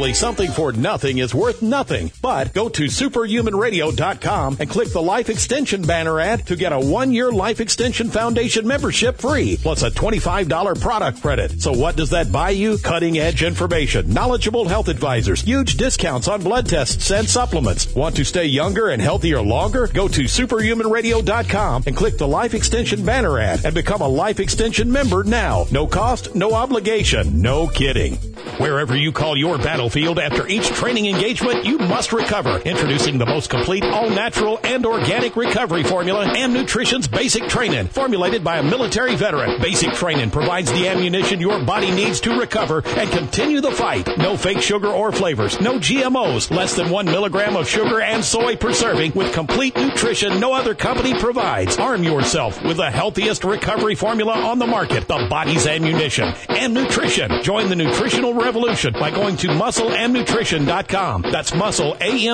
Naturally, something for nothing is worth nothing. But go to superhumanradio.com and click the Life Extension banner ad to get a 1-year Life Extension Foundation membership free, plus a $25 product credit. So what does that buy you? Cutting-edge information, knowledgeable health advisors, huge discounts on blood tests and supplements. Want to stay younger and healthier longer? Go to superhumanradio.com and click the Life Extension banner ad and become a Life Extension member now. No cost, no obligation, no kidding. Wherever you call your battlefield, after each training engagement, you must recover. Introducing the most complete, all-natural, and organic recovery formula, Am Nutrition's Basic Training, formulated by a military veteran. Basic Training provides the ammunition your body needs to recover and continue the fight. No fake sugar or flavors, no GMOs, less than 1 milligram of sugar and soy per serving, with complete nutrition no other company provides. Arm yourself with the healthiest recovery formula on the market, the body's ammunition. Am Nutrition. Join the nutritional revolution by going to muscleamnutrition.com. That's muscle,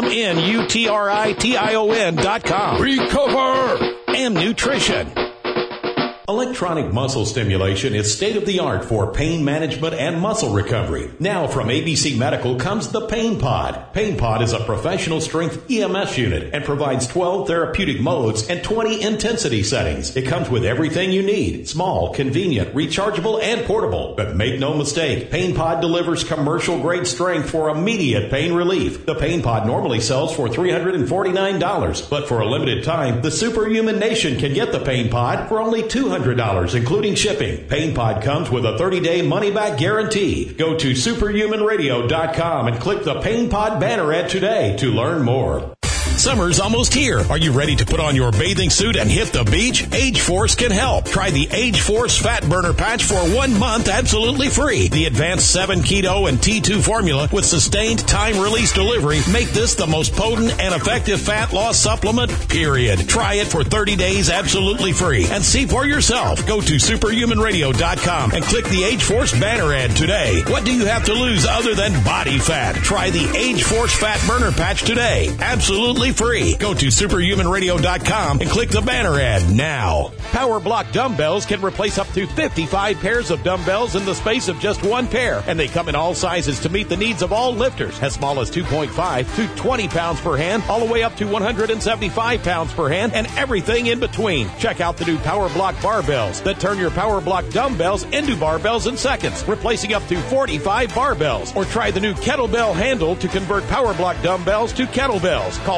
AMNUTRITION.com. Recover! Am Nutrition. Electronic muscle stimulation is state-of-the-art for pain management and muscle recovery. Now from ABC Medical comes the Pain Pod. Pain Pod is a professional strength EMS unit and provides 12 therapeutic modes and 20 intensity settings. It comes with everything you need. Small, convenient, rechargeable, and portable. But make no mistake, Pain Pod delivers commercial-grade strength for immediate pain relief. The Pain Pod normally sells for $349, but for a limited time, the Superhuman Nation can get the Pain Pod for only $200, including shipping. Pain Pod comes with a 30-day money-back guarantee. Go to superhumanradio.com and click the Pain Pod banner ad today to learn more. Summer's almost here. Are you ready to put on your bathing suit and hit the beach? Age Force can help. Try the Age Force Fat Burner Patch for 1 month absolutely free. The advanced 7 keto and T2 formula with sustained time-release delivery make this the most potent and effective fat loss supplement, period. Try it for 30 days absolutely free and see for yourself. Go to superhumanradio.com and click the Age Force banner ad today. What do you have to lose other than body fat? Try the Age Force Fat Burner Patch today. Absolutely free. Go to superhumanradio.com and click the banner ad now. Power Block dumbbells can replace up to 55 pairs of dumbbells in the space of just 1 pair, and they come in all sizes to meet the needs of all lifters, as small as 2.5 to 20 pounds per hand, all the way up to 175 pounds per hand, and everything in between. Check out the new Power Block barbells that turn your Power Block dumbbells into barbells in seconds, replacing up to 45 barbells. Or try the new kettlebell handle to convert Power Block dumbbells to kettlebells. Call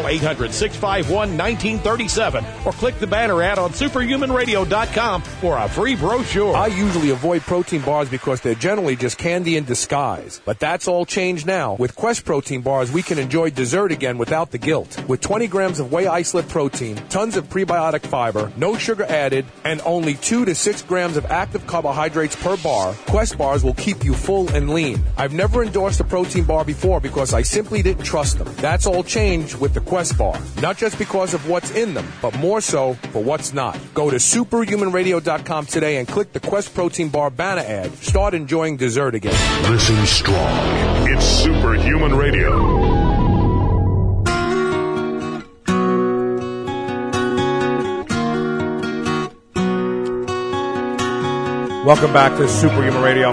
800-651-1937 or click the banner ad on superhumanradio.com for a free brochure. I usually avoid protein bars because they're generally just candy in disguise. But that's all changed now. With Quest protein bars, we can enjoy dessert again without the guilt. With 20 grams of whey isolate protein, tons of prebiotic fiber, no sugar added, and only 2 to 6 grams of active carbohydrates per bar, Quest bars will keep you full and lean. I've never endorsed a protein bar before because I simply didn't trust them. That's all changed with the Quest bar. Not just because of what's in them, but more so for what's not. Go to superhumanradio.com today and click the Quest Protein Bar banner ad. Start enjoying dessert again. Listen strong. It's Superhuman Radio. Welcome back to Superhuman Radio.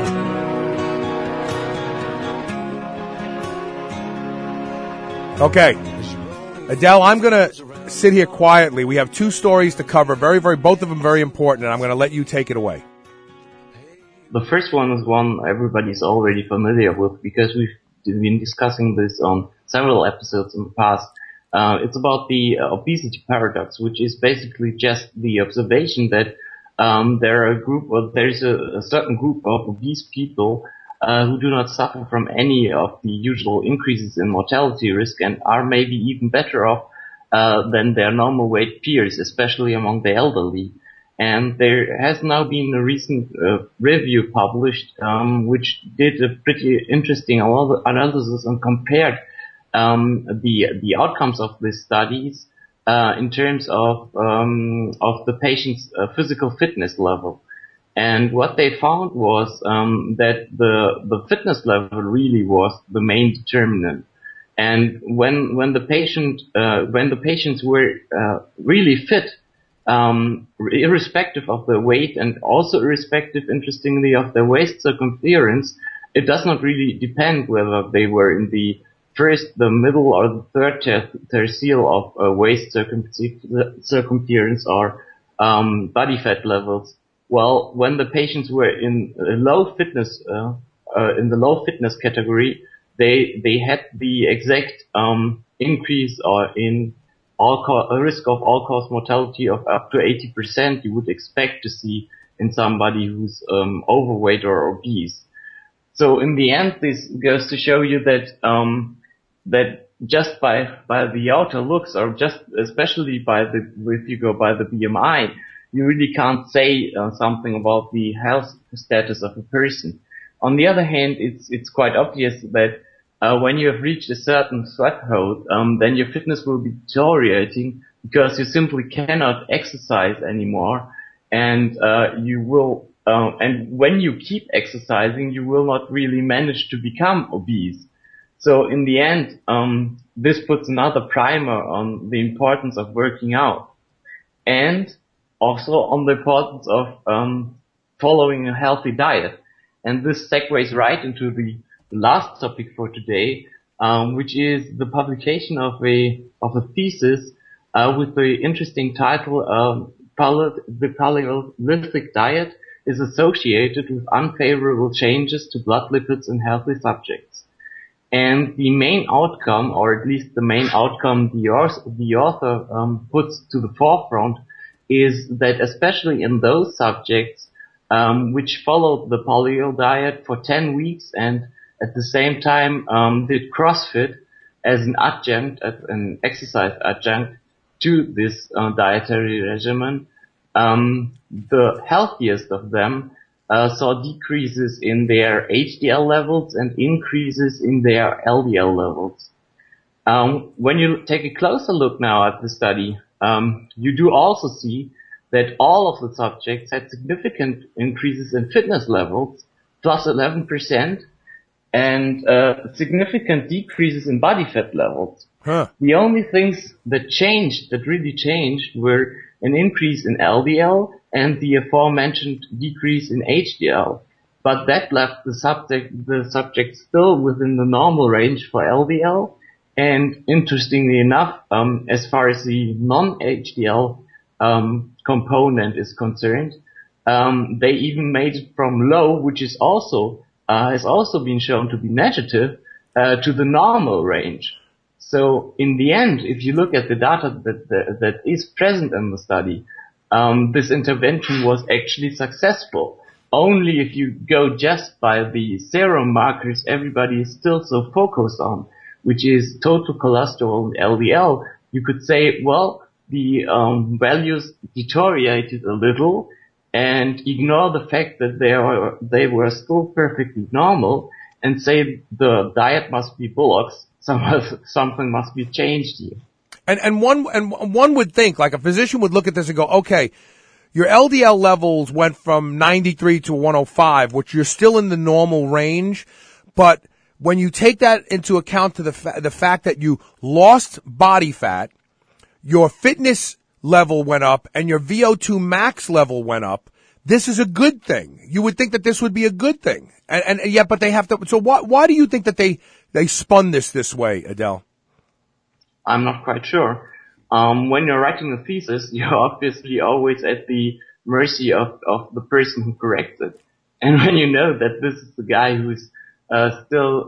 Okay. Adele, I'm going to sit here quietly. We have 2 stories to cover, both of them very important, and I'm going to let you take it away. The first one is one everybody's already familiar with because we've been discussing this on several episodes in the past. It's about the obesity paradox, which is basically just the observation that there's a certain group of obese people who do not suffer from any of the usual increases in mortality risk and are maybe even better off than their normal weight peers, especially among the elderly. And there has now been a recent review published which did a pretty interesting analysis and compared the outcomes of these studies in terms of the patient's physical fitness level. And what they found was that the fitness level really was the main determinant. And when the patients were really fit, irrespective of their weight and also irrespective, interestingly, of their waist circumference, it does not really depend whether they were in the first, the middle, or the third tertial of waist circumference or body fat levels. Well, when the patients were in low fitness, in the low fitness category, they had the exact increase or in a risk of all-cause mortality of up to 80% you would expect to see in somebody who's overweight or obese. So in the end, this goes to show you that that just by the outer looks, or just especially if you go by the BMI, you really can't say something about the health status of a person. On the other hand, it's quite obvious that when you have reached a certain threshold, then your fitness will be deteriorating because you simply cannot exercise anymore, and you will. And when you keep exercising, you will not really manage to become obese. So in the end, this puts another primer on the importance of working out, and also on the importance of following a healthy diet. And this segues right into the last topic for today, which is the publication of a thesis with the interesting title "The Paleolithic Diet is associated with unfavorable changes to blood lipids in healthy subjects." And the main outcome, or at least the main outcome the author puts to the forefront, is that especially in those subjects which followed the paleo diet for 10 weeks and at the same time did CrossFit as an adjunct, as an exercise adjunct to this dietary regimen, the healthiest of them saw decreases in their HDL levels and increases in their LDL levels. When you take a closer look now at the study, you do also see that all of the subjects had significant increases in fitness levels, plus 11%, and significant decreases in body fat levels. The only things that really changed, were an increase in LDL and the aforementioned decrease in HDL. But that left the subject still within the normal range for LDL. And interestingly enough, as far as the non-HDL component is concerned, they even made it from low, which is also has also been shown to be negative, to the normal range. So in the end, if you look at the data that is present in the study, this intervention was actually successful. Only if you go just by the serum markers everybody is still so focused on, which is total cholesterol and LDL, you could say, well, the values deteriorated a little, and ignore the fact that they were still perfectly normal, and say the diet must be bullocks, something must be changed here. And one would think, like a physician would look at this and go, okay, your LDL levels went from 93 to 105, which you're still in the normal range, but when you take that into account to the fact that you lost body fat, your fitness level went up, and your VO2 max level went up, this is a good thing. You would think that this would be a good thing. And yet, but they have to, so why do you think that they spun this way, Adel? I'm not quite sure. When you're writing a thesis, you're obviously always at the mercy of the person who corrects it. And when you know that this is the guy who's still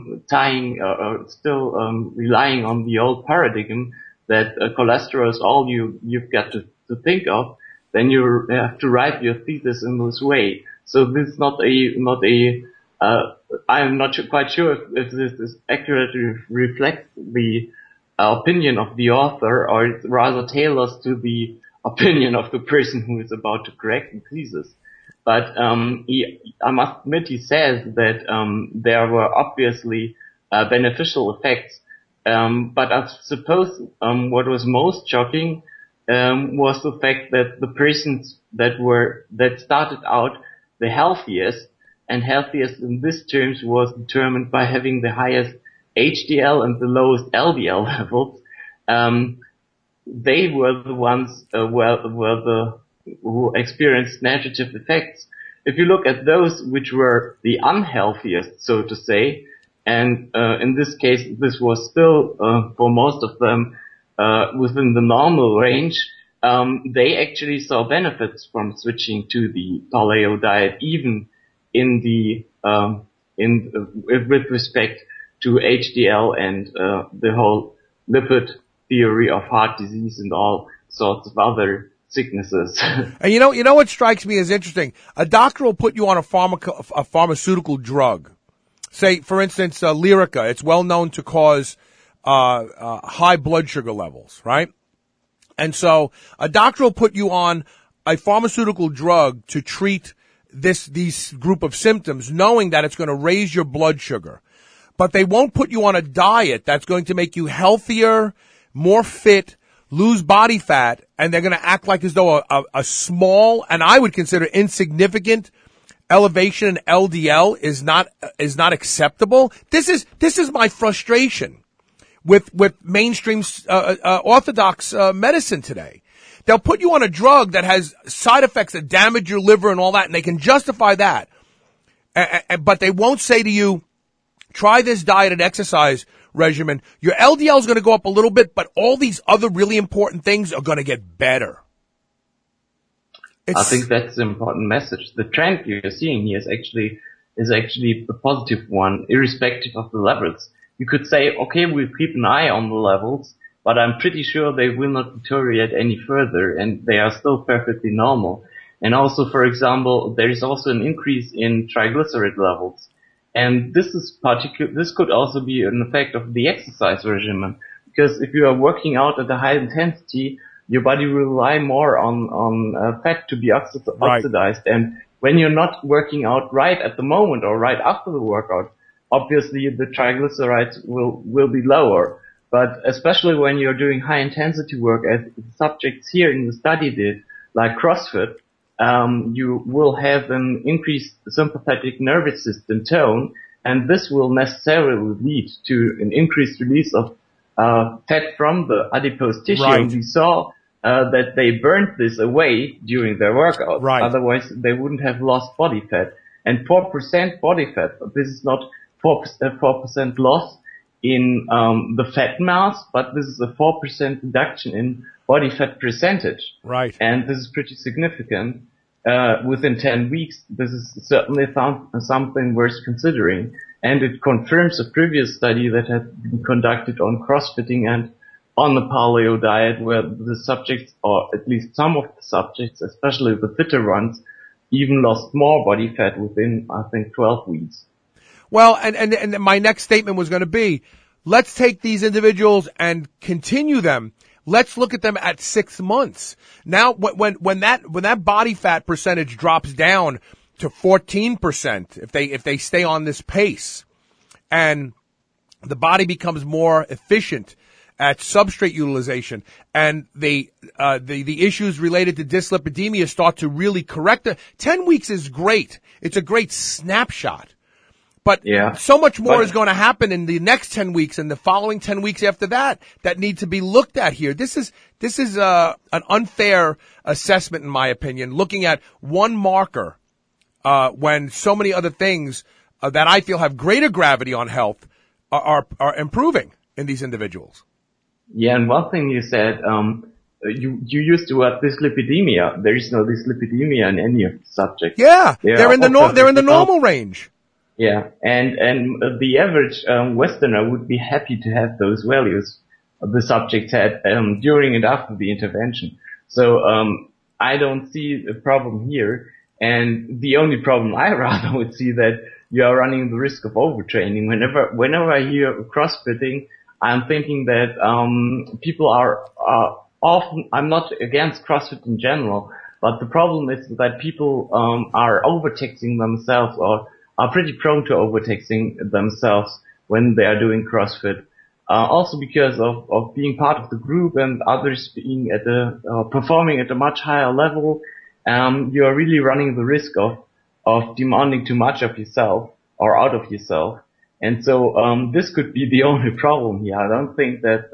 relying on the old paradigm that cholesterol is all you've got to think of, then you have to write your thesis in this way. So this is I'm not quite sure if this is accurately reflects the opinion of the author, or it rather tailors to the opinion of the person who is about to correct the thesis. But I must admit, he says that there were obviously beneficial effects. But I suppose what was most shocking was the fact that the persons that started out the healthiest, and healthiest in this terms was determined by having the highest HDL and the lowest LDL levels, they were the ones who experienced negative effects. if you look at those which were the unhealthiest, so to say, and in this case, this was still for most of them within the normal range, they actually saw benefits from switching to the paleo diet, even in the with respect to HDL and the whole lipid theory of heart disease and all sorts of other sicknesses. And you know what strikes me as interesting? A doctor will put you on a pharmaceutical drug. Say, for instance, Lyrica. It's well known to cause high blood sugar levels, right? And so a doctor will put you on a pharmaceutical drug to treat these group of symptoms, knowing that it's going to raise your blood sugar. But they won't put you on a diet that's going to make you healthier, more fit, lose body fat, and they're going to act like as though a small, and I would consider insignificant, elevation in LDL is not acceptable. This is my frustration with mainstream orthodox medicine today. They'll put you on a drug that has side effects that damage your liver and all that, and they can justify that. But they won't say to you, try this diet and exercise regimen. Your LDL is going to go up a little bit, but all these other really important things are going to get better. I think that's the important message. The trend you're seeing here is actually a positive one, irrespective of the levels. You could say, okay, we'll keep an eye on the levels, but I'm pretty sure they will not deteriorate any further, and they are still perfectly normal. And also, for example, there is also an increase in triglyceride levels. And this could also be an effect of the exercise regimen, because if you are working out at a high intensity, your body will rely more on fat to be oxidized. And when you're not working out right at the moment or right after the workout, obviously the triglycerides will be lower. But especially when you're doing high intensity work, as the subjects here in the study did, like CrossFit, you will have an increased sympathetic nervous system tone, and this will necessarily lead to an increased release of fat from the adipose tissue. Right. And we saw that they burned this away during their workout. Right. Otherwise, they wouldn't have lost body fat. And 4% body fat, this is not 4% loss in the fat mass, but this is a 4% reduction in body fat percentage. Right. And this is pretty significant. Within 10 weeks, this is certainly something worth considering. And it confirms a previous study that had been conducted on crossfitting and on the paleo diet, where the subjects, or at least some of the subjects, especially the fitter ones, even lost more body fat within, I think, 12 weeks. Well, and my next statement was going to be, let's take these individuals and continue them. Let's look at them at 6 months. Now, when that body fat percentage drops down to 14%, if they stay on this pace, and the body becomes more efficient at substrate utilization, and the issues related to dyslipidemia start to really correct it, 10 weeks is great. It's a great snapshot. But so much more is going to happen in the next 10 weeks and the following 10 weeks after that need to be looked at here. This is an unfair assessment, in my opinion, looking at one marker when so many other things that I feel have greater gravity on health are improving in these individuals. Yeah, and one thing you said, you used the word dyslipidemia. There is no dyslipidemia in any of the subjects. Yeah, they're in the normal range. Yeah, and the average Westerner would be happy to have those values the subjects had during and after the intervention. So I don't see a problem here, and the only problem I rather would see that you are running the risk of overtraining. Whenever I hear CrossFitting, I'm thinking that people are often. I'm not against CrossFit in general, but the problem is that people are overtaxing themselves or are pretty prone to overtaxing themselves when they are doing CrossFit. Also because of being part of the group and others being performing at a much higher level, you are really running the risk of demanding too much of yourself or out of yourself. And so, this could be the only problem here. I don't think that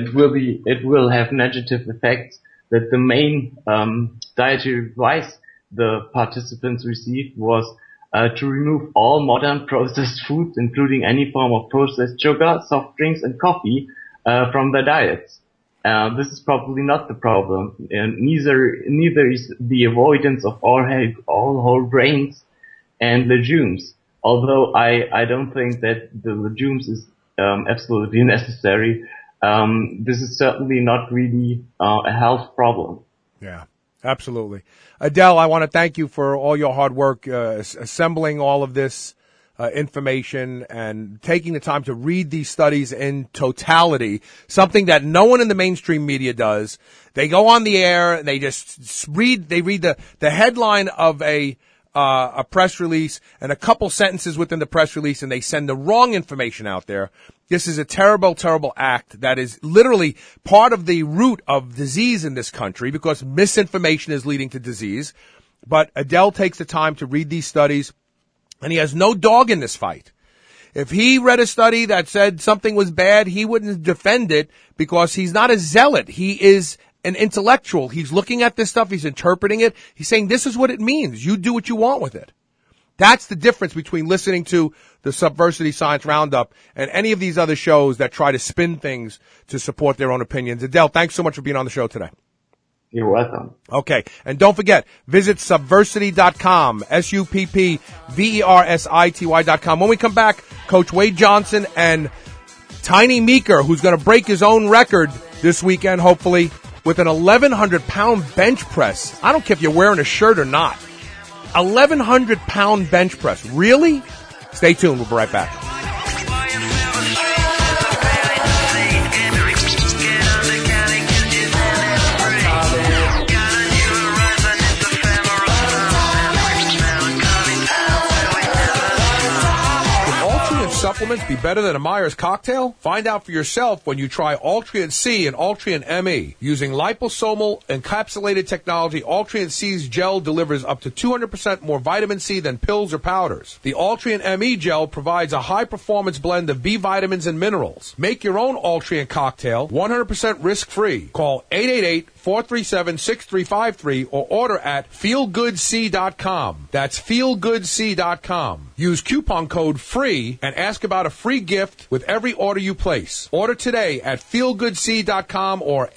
it will have negative effects, that the main, dietary advice the participants received was to remove all modern processed foods, including any form of processed sugar, soft drinks, and coffee from their diets. This is probably not the problem, and neither is the avoidance of all whole grains and legumes. Although I don't think that the legumes is absolutely necessary. This is certainly not really a health problem. Yeah, absolutely. Adele, I want to thank you for all your hard work assembling all of this information and taking the time to read these studies in totality, something that no one in the mainstream media does. They go on the air, they just read the headline of a press release and a couple sentences within the press release, and they send the wrong information out there. This is a terrible, terrible act that is literally part of the root of disease in this country, because misinformation is leading to disease. But Adele takes the time to read these studies, and he has no dog in this fight. If he read a study that said something was bad, he wouldn't defend it, because he's not a zealot. He is an intellectual. He's looking at this stuff. He's interpreting it. He's saying, this is what it means. You do what you want with it. That's the difference between listening to the Subversity Science Roundup and any of these other shows that try to spin things to support their own opinions. Adele, thanks so much for being on the show today. You're welcome. Okay. And don't forget, visit Subversity.com, SUPPVERSITY.com. When we come back, Coach Wade Johnson and Tiny Meeker, who's going to break his own record this weekend, hopefully, with an 1,100-pound bench press. I don't care if you're wearing a shirt or not. 1,100-pound bench press. Really? Stay tuned. We'll be right back. Supplements be better than a Myers cocktail? Find out for yourself when you try Altria C and Altria ME. Using liposomal encapsulated technology, Altria C's gel delivers up to 200% more vitamin C than pills or powders. The Altria ME gel provides a high-performance blend of B vitamins and minerals. Make your own Altria cocktail 100% risk-free. Call 888-437-6353 or order at feelgoodc.com. That's feelgoodc.com. Use coupon code FREE and ask about a free gift with every order you place. Order today at feelgoodc.com or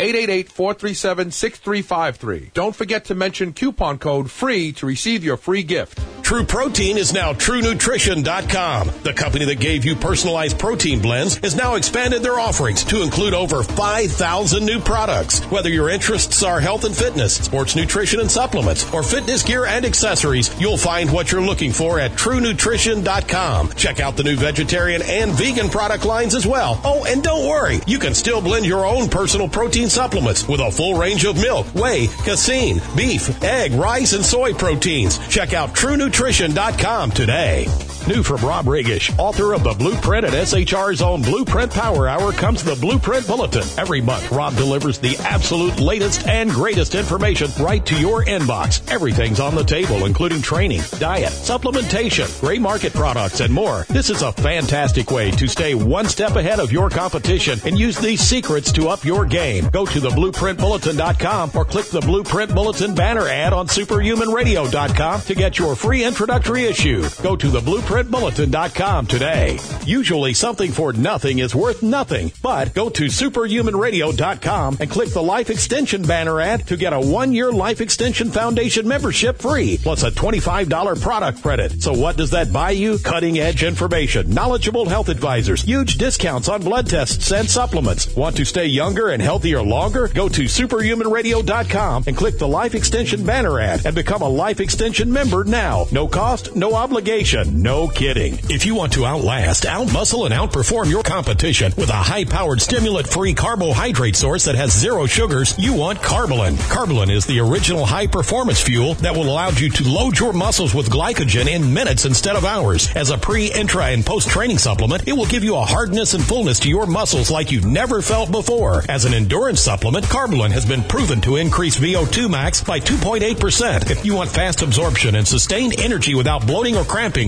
888-437-6353. Don't forget to mention coupon code FREE to receive your free gift. True Protein is now TrueNutrition.com. The company that gave you personalized protein blends has now expanded their offerings to include over 5,000 new products. Whether your interests are health and fitness, sports nutrition and supplements, or fitness gear and accessories, you'll find what you're looking for at TrueNutrition.com. Check out the new vegetarian and vegan product lines as well. Oh, and don't worry, you can still blend your own personal protein supplements with a full range of milk, whey, casein, beef, egg, rice, and soy proteins. Check out TrueNutrition.com today. New from Rob Regish, author of The Blueprint and SHR's own Blueprint Power Hour, comes the Blueprint Bulletin. Every month, Rob delivers the absolute latest and greatest information right to your inbox. Everything's on the table, including training, diet, supplementation, gray market products, and more. This is a fantastic way to stay one step ahead of your competition and use these secrets to up your game. Go to theblueprintbulletin.com or click the Blueprint Bulletin banner ad on superhumanradio.com to get your free introductory issue. Go to theblueprintbulletin.com today. Usually something for nothing is worth nothing, but go to superhumanradio.com and click the Life Extension banner ad to get a 1-year Life Extension Foundation membership free, plus a $25 product credit. So what does that buy you? Cutting-edge information, knowledgeable health advisors, huge discounts on blood tests and supplements. Want to stay younger and healthier longer? Go to superhumanradio.com and click the Life Extension banner ad and become a Life Extension member now. No cost, no obligation, no kidding. If you want to outlast, outmuscle, and outperform your competition with a high-powered stimulant-free carbohydrate source that has zero sugars, you want Carbolin. Carbolin is the original high-performance fuel that will allow you to load your muscles with glycogen in minutes instead of hours. As a pre, intra, and post-training supplement, it will give you a hardness and fullness to your muscles like you've never felt before. As an endurance supplement, Carbolin has been proven to increase VO2 max by 2.8%. If you want fast absorption and sustained energy without bloating or cramping, get Carbolin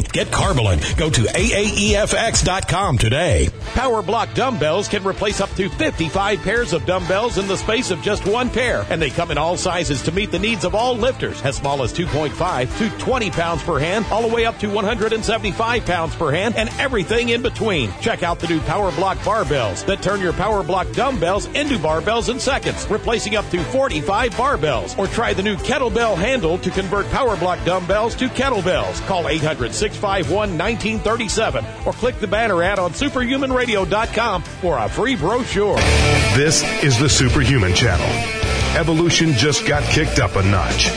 marbling. Go to AAEFX.com today. Power Block dumbbells can replace up to 55 pairs of dumbbells in the space of just one pair, and they come in all sizes to meet the needs of all lifters, as small as 2.5 to 20 pounds per hand, all the way up to 175 pounds per hand, and everything in between. Check out the new Power Block barbells that turn your Power Block dumbbells into barbells in seconds, replacing up to 45 barbells. Or try the new kettlebell handle to convert Power Block dumbbells to kettlebells. Call 800-651-1937 or click the banner ad on superhumanradio.com for a free brochure. This is the Superhuman Channel. Evolution just got kicked up a notch.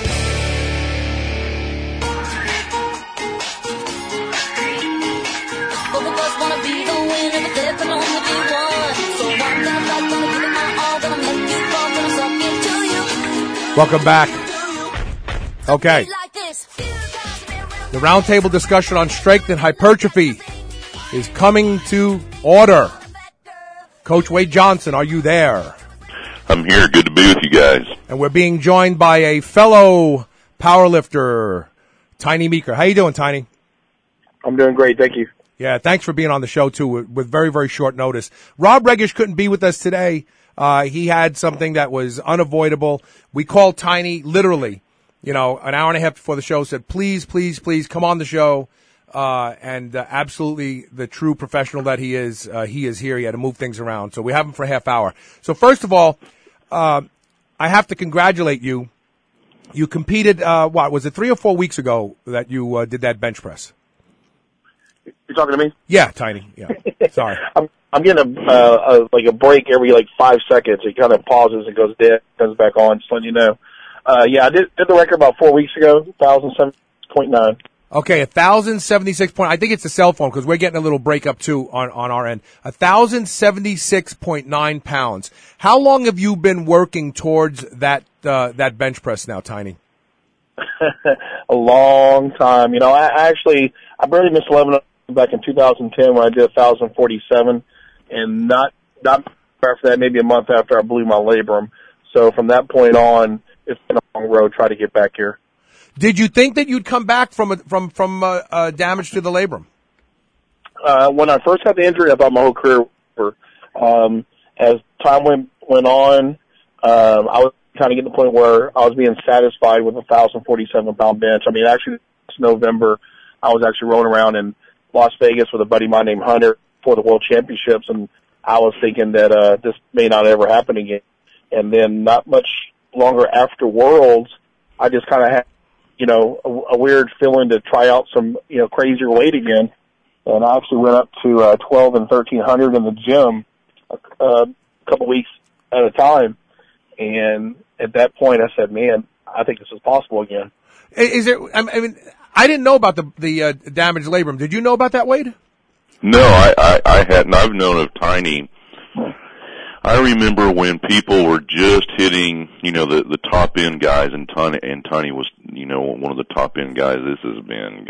Welcome back. Okay. The roundtable discussion on strength and hypertrophy is coming to order. Coach Wade Johnson, are you there? I'm here. Good to be with you guys. And we're being joined by a fellow powerlifter, Tiny Meeker. How you doing, Tiny? I'm doing great. Thank you. Yeah, thanks for being on the show, too, with very, very short notice. Rob Regish couldn't be with us today. He had something that was unavoidable. We called Tiny literally, an hour and a half before the show, said, please, please, please come on the show. And absolutely the true professional that he is here. He had to move things around. So we have him for a half hour. So first of all, I have to congratulate you. You competed, was it 3 or 4 weeks ago that you did that bench press? You're talking to me? Yeah, Tiny. Yeah. Sorry. I'm getting a break every 5 seconds. It kind of pauses and goes dead, comes back on, just letting you know. Yeah, I did the record about 4 weeks ago, 1,007.9. Okay, 1,076 I think it's the cell phone because we're getting a little breakup too on our end. 1,076.9 pounds. How long have you been working towards that bench press now, Tiny? A long time. I barely missed 11 back in 2010 when I did 1,047, and not after that, maybe a month after I blew my labrum. So from that point on, it's been a long road trying to get back here. Did you think that you'd come back from damage to the labrum? When I first had the injury, I thought my whole career was over. As time went on, I was kind of getting to the point where I was being satisfied with a 1,047-pound bench. I mean, actually, this November, I was actually rolling around in Las Vegas with a buddy of mine named Hunter for the World Championships, and I was thinking that this may not ever happen again. And then not much longer after Worlds, I just kind of had a weird feeling to try out some, crazier weight again. And I actually went up to 12 and 1,300 in the gym a couple weeks at a time. And at that point, I said, man, I think this is possible again. Is there, I mean, I didn't know about the damaged labrum. Did you know about that, Wade? No, I hadn't. I've known of Tiny. I remember when people were just hitting, the top end guys, and Tiny was, one of the top end guys. This has been,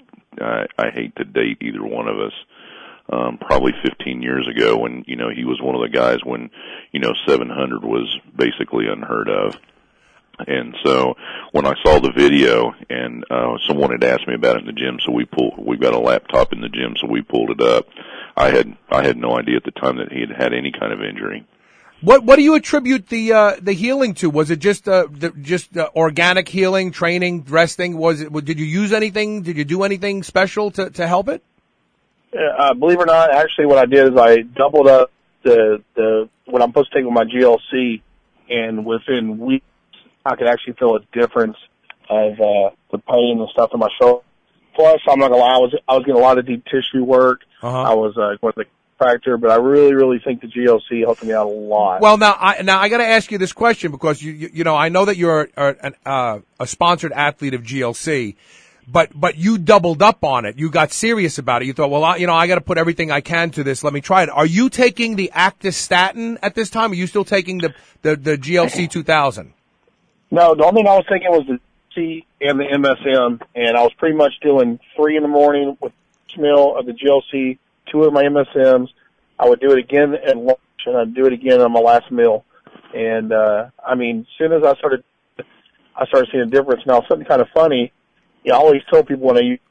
I hate to date either one of us. Probably 15 years ago when, he was one of the guys when, 700 was basically unheard of. And so when I saw the video and, someone had asked me about it in the gym, so we've got a laptop in the gym, so we pulled it up. I had no idea at the time that he had any kind of injury. What do you attribute the healing to? Was it just organic healing, training, resting? Did you use anything? Did you do anything special to help it? Believe it or not, actually what I did is I doubled up the what I'm supposed to take with my GLC, and within weeks I could actually feel a difference of the pain and stuff in my shoulder. Plus, I'm not gonna lie, I was getting a lot of deep tissue work. Uh-huh. I was going to the chiropractor, but I really, really think the GLC helped me out a lot. Well, now I got to ask you this question because you know I know that you're a sponsored athlete of GLC, but you doubled up on it. You got serious about it. You thought, well, I got to put everything I can to this. Let me try it. Are you taking the Actistatin at this time? Are you still taking the GLC 2000? No, the only thing I was taking was the C and the MSM, and I was pretty much doing 3 in the morning with meal of the GLC, 2 of my MSMs. I would do it again at lunch, and I'd do it again on my last meal. And I mean, as soon as I started seeing a difference. Now, something kind of funny. I always tell people when I use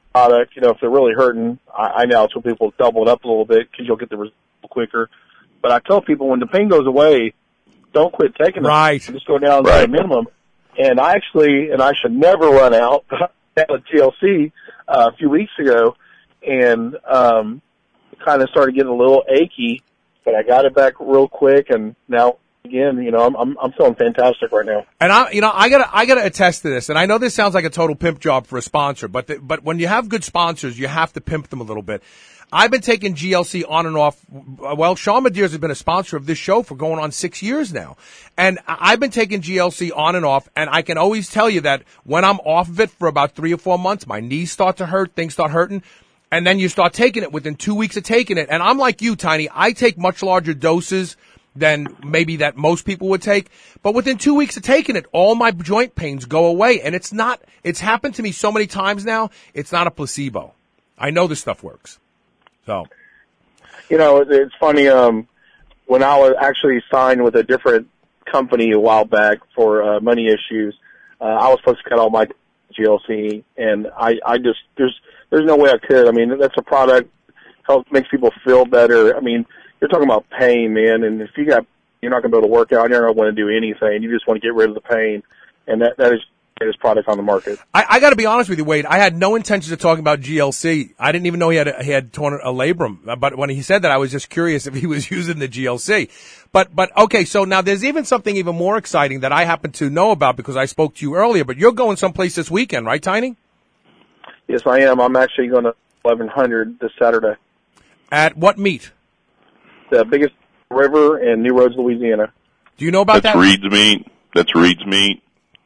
product. You know, if they're really hurting, I now tell people double it up a little bit because you'll get the result quicker. But I tell people when the pain goes away, don't quit taking it. Right. Just go down to the minimum. And I should never run out. I had a TLC a few weeks ago, and kind of started getting a little achy, but I got it back real quick, and now again, you know, I'm feeling fantastic right now. And I gotta attest to this. And I know this sounds like a total pimp job for a sponsor, but when you have good sponsors, you have to pimp them a little bit. I've been taking GLC on and off. Well, Sean Medeiros has been a sponsor of this show for going on 6 years now. And I've been taking GLC on and off, and I can always tell you that when I'm off of it for about 3 or 4 months, my knees start to hurt, things start hurting, and then you start taking it within 2 weeks of taking it. And I'm like you, Tiny. I take much larger doses than maybe that most people would take. But within 2 weeks of taking it, all my joint pains go away. And it's happened to me so many times now, it's not a placebo. I know this stuff works. So, you know, it's funny, when I was actually signed with a different company a while back for money issues, I was supposed to cut all my GLC, and I just, there's no way I could. I mean, that's a product, makes people feel better. I mean, you're talking about pain, man, and if you're not going to be able to work out, you're not going to want to do anything. You just want to get rid of the pain, and that is the greatest product on the market. I got to be honest with you, Wade. I had no intentions of talking about GLC. I didn't even know he had torn a labrum, but when he said that, I was just curious if he was using the GLC. But okay, so now there's even something even more exciting that I happen to know about because I spoke to you earlier. But you're going someplace this weekend, right, Tiny? Yes, I am. I'm actually going to 1100 this Saturday. At what meet? The biggest river in New Roads, Louisiana. Do you know about that? That's Reed's meet. That's Reed's meet.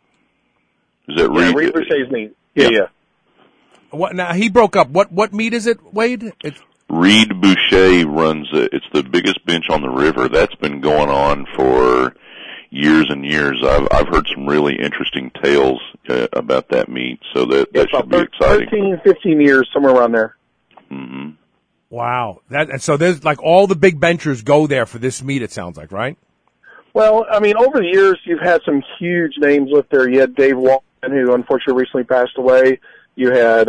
Is that Reed? Yeah, Reed Boucher's meet. Yeah. What? Now he broke up. What meet is it, Wade? Reed Boucher runs it. It's the biggest bench on the river. That's been going on for years and years. I've heard some really interesting tales about that meet, so that should be exciting. 13, 15 years, somewhere around there. Mm-hmm. Wow. And so there's like all the big benchers go there for this meet, it sounds like, right? Well, I mean, over the years, you've had some huge names live there. You had Dave Walton, who unfortunately recently passed away. You had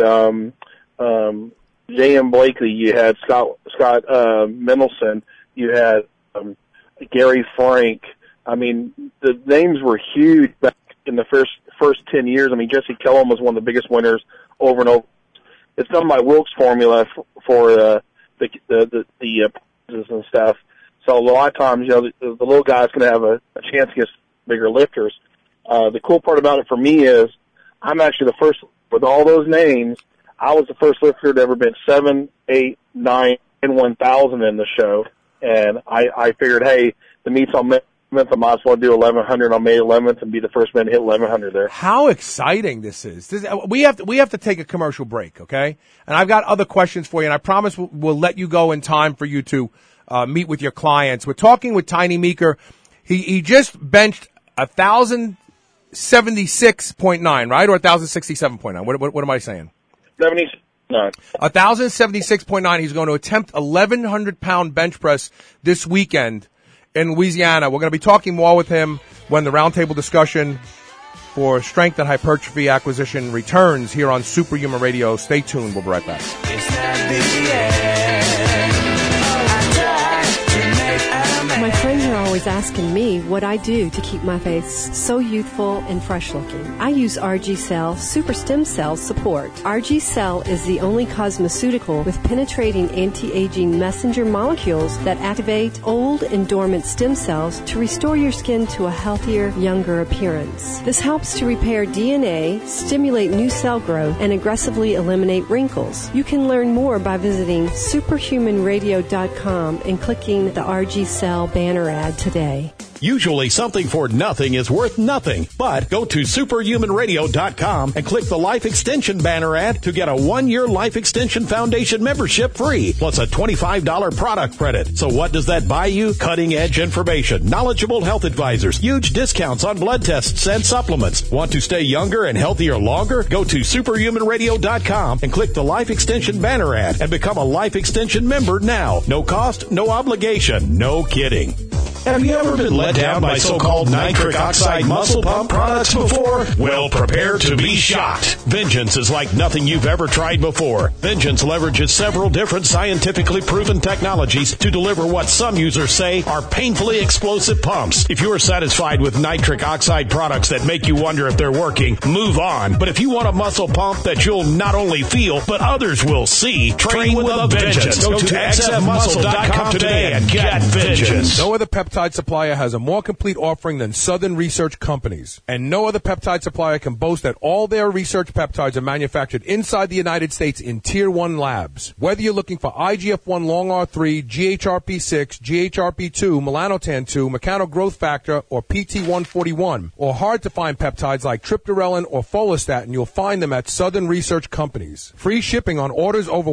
J.M. Blakely. You had Scott Mendelson. You had Gary Frank. I mean, the names were huge back in the first 10 years. I mean, Jesse Kellum was one of the biggest winners over and over. It's done by Wilkes formula for the prizes and stuff. So a lot of times, you know, the little guy's going to have a chance against bigger lifters. The cool part about it for me is I'm actually the first, with all those names, I was the first lifter to ever bench 7, 8, 9, and 1,000 in the show. And I figured, hey, the meet's on Memphis, I might as well do 1,100 on May 11th and be the first man to hit 1,100 there. How exciting this is. We have to take a commercial break, okay? And I've got other questions for you, and I promise we'll let you go in time for you to meet with your clients. We're talking with Tiny Meeker. He just benched 1,076.9, right? Or 1,067.9. What am I saying? 79. 1,076.9. He's going to attempt 1,100-pound bench press this weekend in Louisiana. We're going to be talking more with him when the roundtable discussion for strength and hypertrophy acquisition returns here on Superhuman Radio. Stay tuned. We'll be right back. My friends are always asking me what I do to keep my face so youthful and fresh looking. I use RG Cell Super Stem Cell Support. RG Cell is the only cosmeceutical with penetrating anti-aging messenger molecules that activate old and dormant stem cells to restore your skin to a healthier, younger appearance. This helps to repair DNA, stimulate new cell growth, and aggressively eliminate wrinkles. You can learn more by visiting superhumanradio.com and clicking the RG Cell banner ad today. Usually something for nothing is worth nothing, but go to superhumanradio.com and click the Life Extension banner ad to get a 1-year Life Extension Foundation membership free, plus a $25 product credit. So what does that buy you? Cutting-edge information, knowledgeable health advisors, huge discounts on blood tests and supplements. Want to stay younger and healthier longer? Go to superhumanradio.com and click the Life Extension banner ad and become a Life Extension member now. No cost, no obligation, no kidding. Have you ever been let down by so-called nitric oxide muscle pump products before? Well, prepare to be shocked. Vengeance is like nothing you've ever tried before. Vengeance leverages several different scientifically proven technologies to deliver what some users say are painfully explosive pumps. If you're satisfied with nitric oxide products that make you wonder if they're working, move on. But if you want a muscle pump that you'll not only feel, but others will see, train with a vengeance. Go to xfmuscle.com today and get vengeance. No other peptide supplier has a more complete offering than Southern Research Companies. And no other peptide supplier can boast that all their research peptides are manufactured inside the United States in Tier 1 labs. Whether you're looking for IGF-1 Long R3, GHRP6, GHRP2, melanotan-2, mechano growth factor, or PT141, or hard-to-find peptides like triptorelin or follistatin, you'll find them at Southern Research Companies. Free shipping on orders over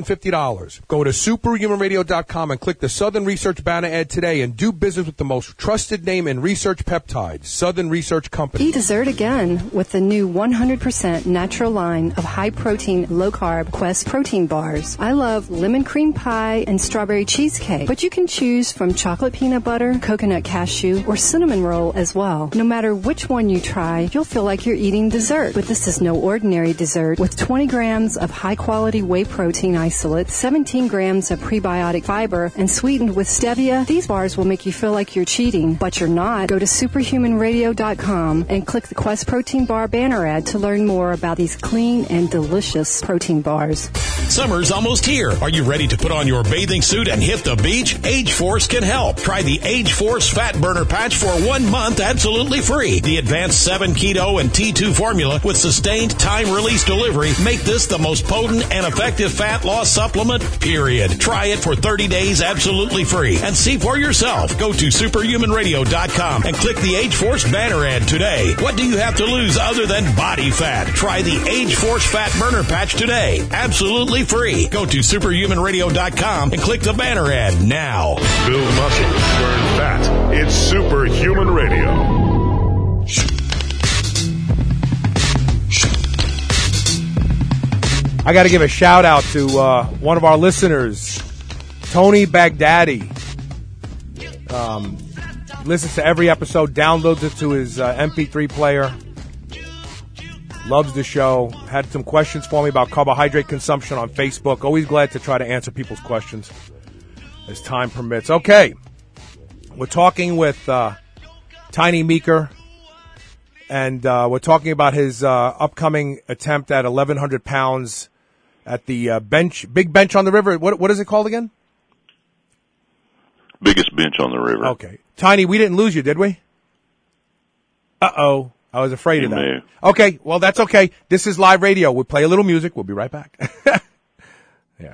$150. Go to superhumanradio.com and click the Southern Research banner ad today and do business with the most trusted name in research peptides, Southern Research Company. Eat dessert again with the new 100% natural line of high-protein, low-carb Quest protein bars. I love lemon cream pie and strawberry cheesecake, but you can choose from chocolate peanut butter, coconut cashew, or cinnamon roll as well. No matter which one you try, you'll feel like you're eating dessert. But this is no ordinary dessert. With 20 grams of high-quality whey protein isolate, 17 grams of prebiotic fiber, and sweetened with stevia, these bars will make you feel like you're cheating, but you're not. Go to superhumanradio.com and click the Quest Protein Bar banner ad to learn more about these clean and delicious protein bars. Summer's almost here. Are you ready to put on your bathing suit and hit the beach? Age Force can help. Try the Age Force Fat Burner Patch for 1 month absolutely free. The advanced 7 keto and T2 formula with sustained time-release delivery make this the most potent and effective fat loss supplement, period. Try it for 30 days absolutely free and see for yourself. Go to superhumanradio.com and click the Age Force banner ad today. What do you have to lose other than body fat? Try the Age Force Fat Burner Patch today. Absolutely free. Go to superhumanradio.com and click the banner ad now. Build muscle, burn fat. It's Superhuman Radio. I got to give a shout out to one of our listeners, Tony Baghdadi. Listens to every episode, downloads it to his MP3 player. Loves the show. Had some questions for me about carbohydrate consumption on Facebook. Always glad to try to answer people's questions as time permits. Okay. We're talking with Tiny Meeker, and we're talking about his upcoming attempt at 1,100 pounds at the big bench on the river. What is it called again? Biggest bench on the river. Okay. Tiny, we didn't lose you, did we? Uh-oh. I was afraid of that. Okay, well, that's okay. This is live radio. We'll play a little music. We'll be right back. Yeah.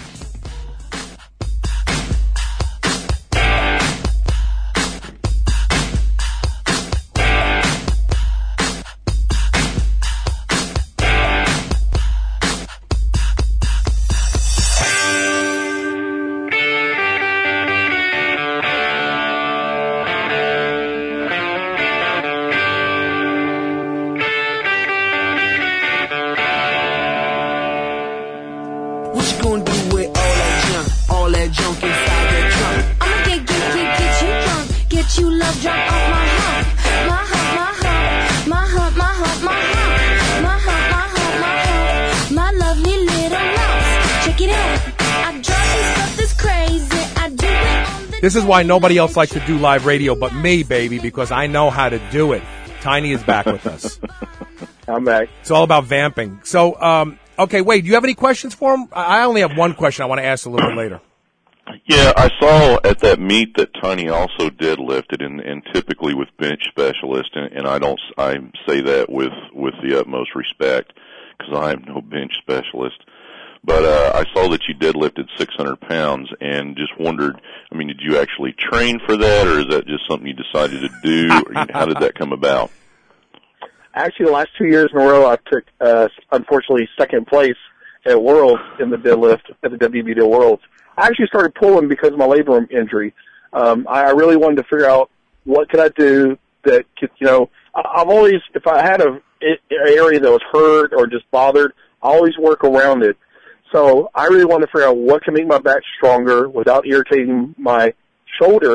This is why nobody else likes to do live radio but me, baby, because I know how to do it. Tiny is back with us. I'm back. It's all about vamping. So, okay, Wade, do you have any questions for him? I only have one question I want to ask a little bit later. Yeah, I saw at that meet that Tiny also deadlifted, and typically with bench specialists, and I say that with the utmost respect, because I am no bench specialist. But I saw that you deadlifted 600 pounds, and just wondered, I mean, did you actually train for that, or is that just something you decided to do? Or how did that come about? Actually, the last 2 years in a row, I took, unfortunately, second place at Worlds in the deadlift at the WBD Worlds. I actually started pulling because of my labrum injury. I really wanted to figure out what could I do that could, I've always, if I had an area that was hurt or just bothered, I always work around it. So I really wanted to figure out what can make my back stronger without irritating my shoulder.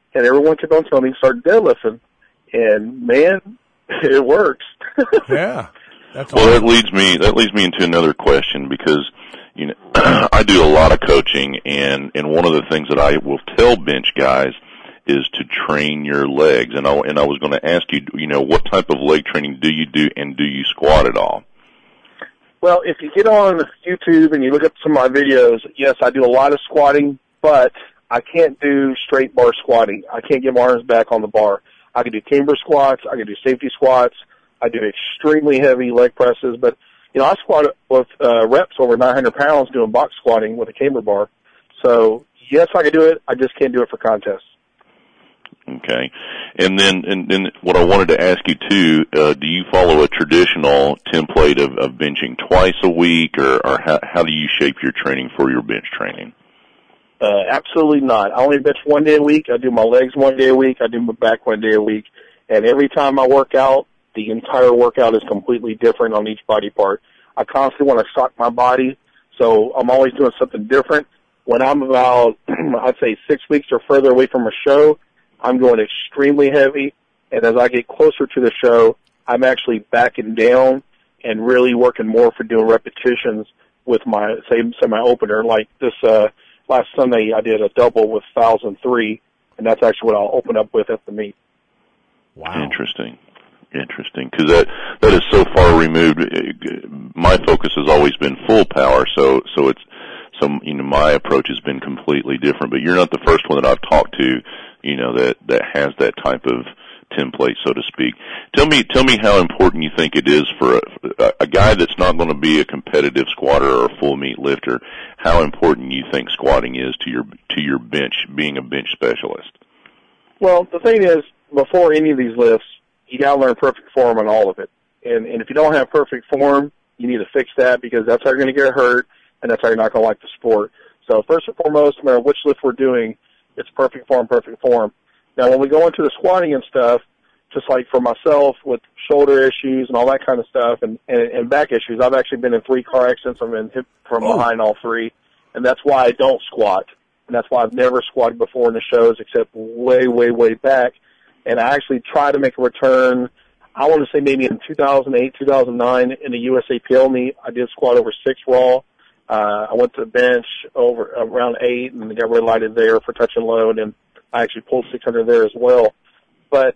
and everyone kept on telling me to start deadlifting. And man, it works. Yeah. That's well, awesome. that leads me into another question, because you know I do a lot of coaching, and one of the things that I will tell bench guys is to train your legs. And I was going to ask you, you know, what type of leg training do you do, and do you squat at all? Well, if you get on YouTube and you look up some of my videos, yes, I do a lot of squatting, but I can't do straight bar squatting. I can't get my arms back on the bar. I can do camber squats. I can do safety squats. I do extremely heavy leg presses, but, you know, I squat with reps over 900 pounds doing box squatting with a camber bar. So, yes, I can do it. I just can't do it for contests. Okay. And then what I wanted to ask you, too, do you follow a traditional template of benching twice a week, or how do you shape your training for your bench training? Absolutely not. I only bench 1 day a week. I do my legs 1 day a week. I do my back 1 day a week. And every time I work out, the entire workout is completely different on each body part. I constantly want to shock my body, so I'm always doing something different. When I'm about, I'd say 6 weeks or further away from a show, I'm going extremely heavy. And as I get closer to the show, I'm actually backing down and really working more for doing repetitions with my, say my opener. Like this, last Sunday I did a double with 1,003, and that's actually what I'll open up with at the meet. Wow. Interesting, because that is so far removed. My focus has always been full power, so it's you know, my approach has been completely different. But you're not the first one that I've talked to, you know, that has that type of template, so to speak. Tell me how important you think it is for a guy that's not going to be a competitive squatter or a full meat lifter. How important you think squatting is to your bench, being a bench specialist? Well, the thing is, before any of these lifts, you got to learn perfect form on all of it. And if you don't have perfect form, you need to fix that, because that's how you're going to get hurt, and that's how you're not going to like the sport. So first and foremost, no matter which lift we're doing, it's perfect form. Now, when we go into the squatting and stuff, just like for myself with shoulder issues and all that kind of stuff and back issues, I've actually been in 3 car accidents. I've been hit from behind all 3, and that's why I don't squat. And that's why I've never squatted before in the shows except way, way, way back. And I actually tried to make a return, I want to say maybe in 2008, 2009 in the USAPL meet. I did squat over 6 raw. I went to the bench over around 8 and got red lighted there for touch and load, and I actually pulled 600 there as well. But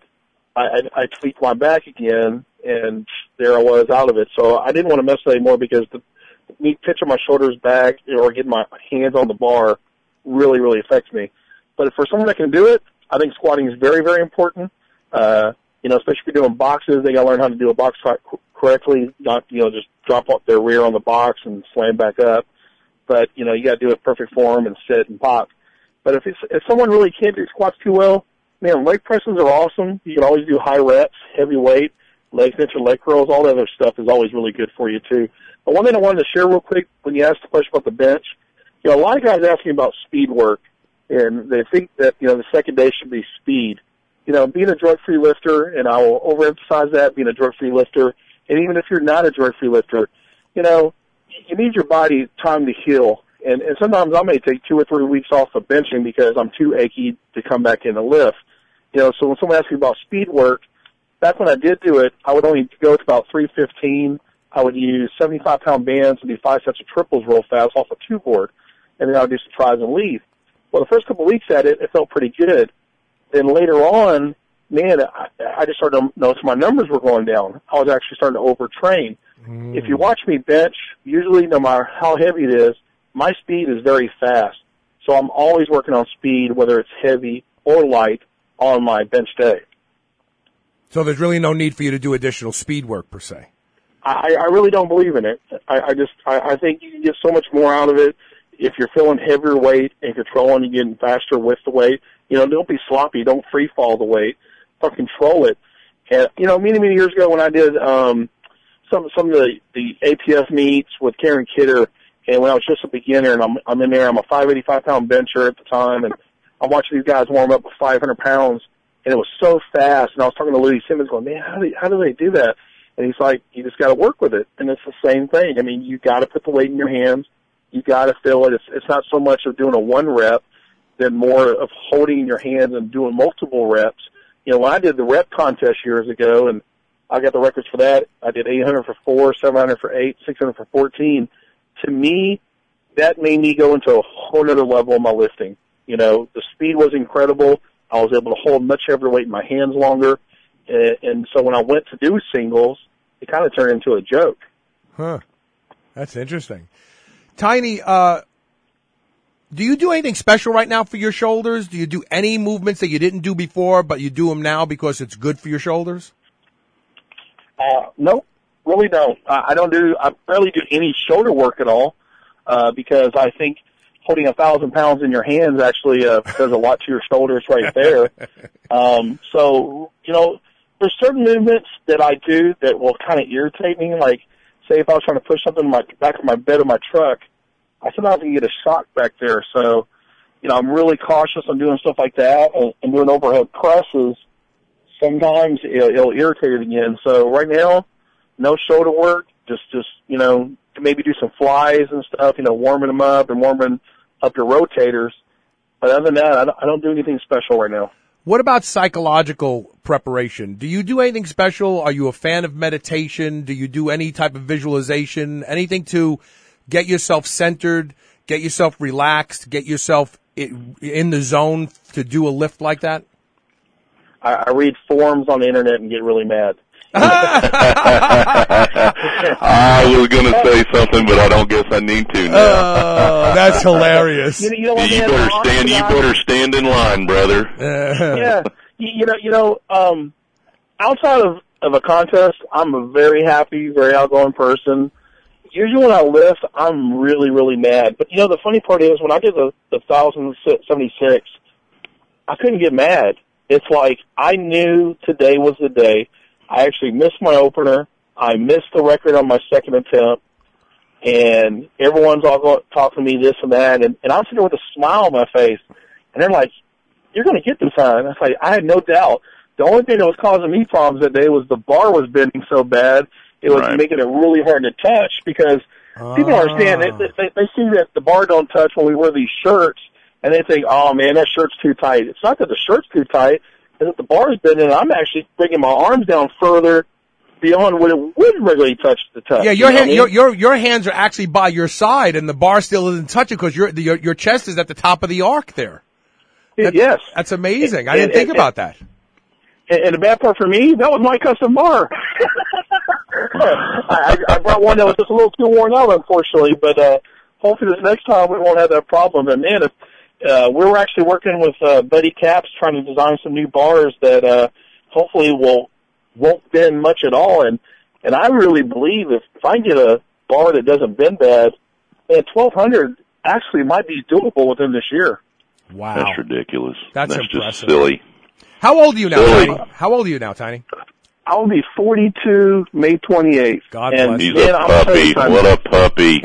I tweaked my back again, and there I was out of it. So I didn't want to mess with it anymore, because me pitching my shoulders back or getting my hands on the bar really, really affects me. But for someone that can do it, I think squatting is very, very important. You know, especially if you're doing boxes, they got to learn how to do a box squat correctly, not, you know, just drop off their rear on the box and slam back up. But, you know, you got to do it perfect form and sit and pop. But if someone really can't do squats too well, man, leg presses are awesome. You can always do high reps, heavy weight, leg extension, leg curls, all that other stuff is always really good for you too. But one thing I wanted to share real quick when you asked the question about the bench, you know, a lot of guys ask me about speed work, and they think that, you know, the second day should be speed. You know, being a drug-free lifter, and I will overemphasize that, being a drug-free lifter, and even if you're not a drug-free lifter, you know, you need your body time to heal. And sometimes I may take 2 or 3 weeks off of benching because I'm too achy to come back in the lift. You know, so when someone asks me about speed work, back when I did do it, I would only go to about 315. I would use 75-pound bands and do 5 sets of triples real fast off a 2-board, and then I would do some tries and leave. Well, the first couple of weeks at it, it felt pretty good. Then later on, man, I just started to notice my numbers were going down. I was actually starting to overtrain. If you watch me bench, usually no matter how heavy it is, my speed is very fast. So I'm always working on speed, whether it's heavy or light, on my bench day. So there's really no need for you to do additional speed work, per se. I really don't believe in it. I think you can get so much more out of it if you're feeling heavier weight and controlling and getting faster with the weight. You know, don't be sloppy. Don't free fall the weight, but control it. And, you know, many years ago when I did some of the APF meets with Karen Kidder, and when I was just a beginner, and I'm in there, I'm a 585-pound bencher at the time, and I'm watching these guys warm up with 500 pounds, and it was so fast. And I was talking to Louis Simmons going, man, how do they do that? And he's like, you just got to work with it. And it's the same thing. I mean, you got to put the weight in your hands. You got to feel it. It's not so much of doing a 1 rep. than more of holding in your hands and doing multiple reps. You know, when I did the rep contest years ago, and I got the records for that, I did 800 for 4, 700 for 8, 600 for 14. To me, that made me go into a whole other level of my lifting. You know, the speed was incredible. I was able to hold much heavier weight in my hands longer. And so when I went to do singles, it kind of turned into a joke. Huh. That's interesting. Tiny, do you do anything special right now for your shoulders? Do you do any movements that you didn't do before, but you do them now because it's good for your shoulders? No, really don't. I barely do any shoulder work at all, because I think holding 1,000 pounds in your hands actually does a lot to your shoulders right there. So, you know, there's certain movements that I do that will kind of irritate me. Like, say if I was trying to push something in my back of my bed of my truck, I sometimes can get a shock back there. So, you know, I'm really cautious on doing stuff like that, and doing overhead presses. Sometimes it'll irritate it again. So right now, no shoulder work. Just you know, maybe do some flies and stuff. You know, warming them up and warming up your rotators. But other than that, I don't do anything special right now. What about psychological preparation? Do you do anything special? Are you a fan of meditation? Do you do any type of visualization? Anything to get yourself centered, get yourself relaxed, get yourself in the zone to do a lift like that? I read forums on the internet and get really mad. I was going to say something, but I don't guess I need to now. Oh, that's hilarious. You know what, you better stand in line, brother. Yeah. You know, outside of a contest, I'm a very happy, very outgoing person. Usually when I lift, I'm really, really mad. But, you know, the funny part is when I did the 1,076, I couldn't get mad. It's like I knew today was the day. I actually missed my opener. I missed the record on my second attempt. And everyone's all going talking to me this and that. And I'm sitting there with a smile on my face. And they're like, you're going to get this time. I was like, I had no doubt. The only thing that was causing me problems that day was the bar was bending so bad. It was making it really hard to touch because people don't understand. They see that the bar don't touch when we wear these shirts. And they think, oh, man, that shirt's too tight. It's not that the shirt's too tight. It's that the bar's bending, and I'm actually bringing my arms down further beyond what it would regularly touch the touch. Yeah, your hands are actually by your side, and the bar still isn't touching because your chest is at the top of the arc there. Yes. That's amazing. I didn't think about that. And the bad part for me, that was my custom bar. I brought one that was just a little too worn out, unfortunately, but hopefully this next time we won't have that problem. And, man, we were actually working with Buddy Caps trying to design some new bars that hopefully won't bend much at all. And I really believe if I get a bar that doesn't bend bad, and 1,200 actually might be doable within this year. Wow. That's ridiculous. That's just impressive. silly. How old are you now, Tiny? How old are you now, Tiny? I will be 42 May 28th. God bless you. He's a puppy. What a puppy.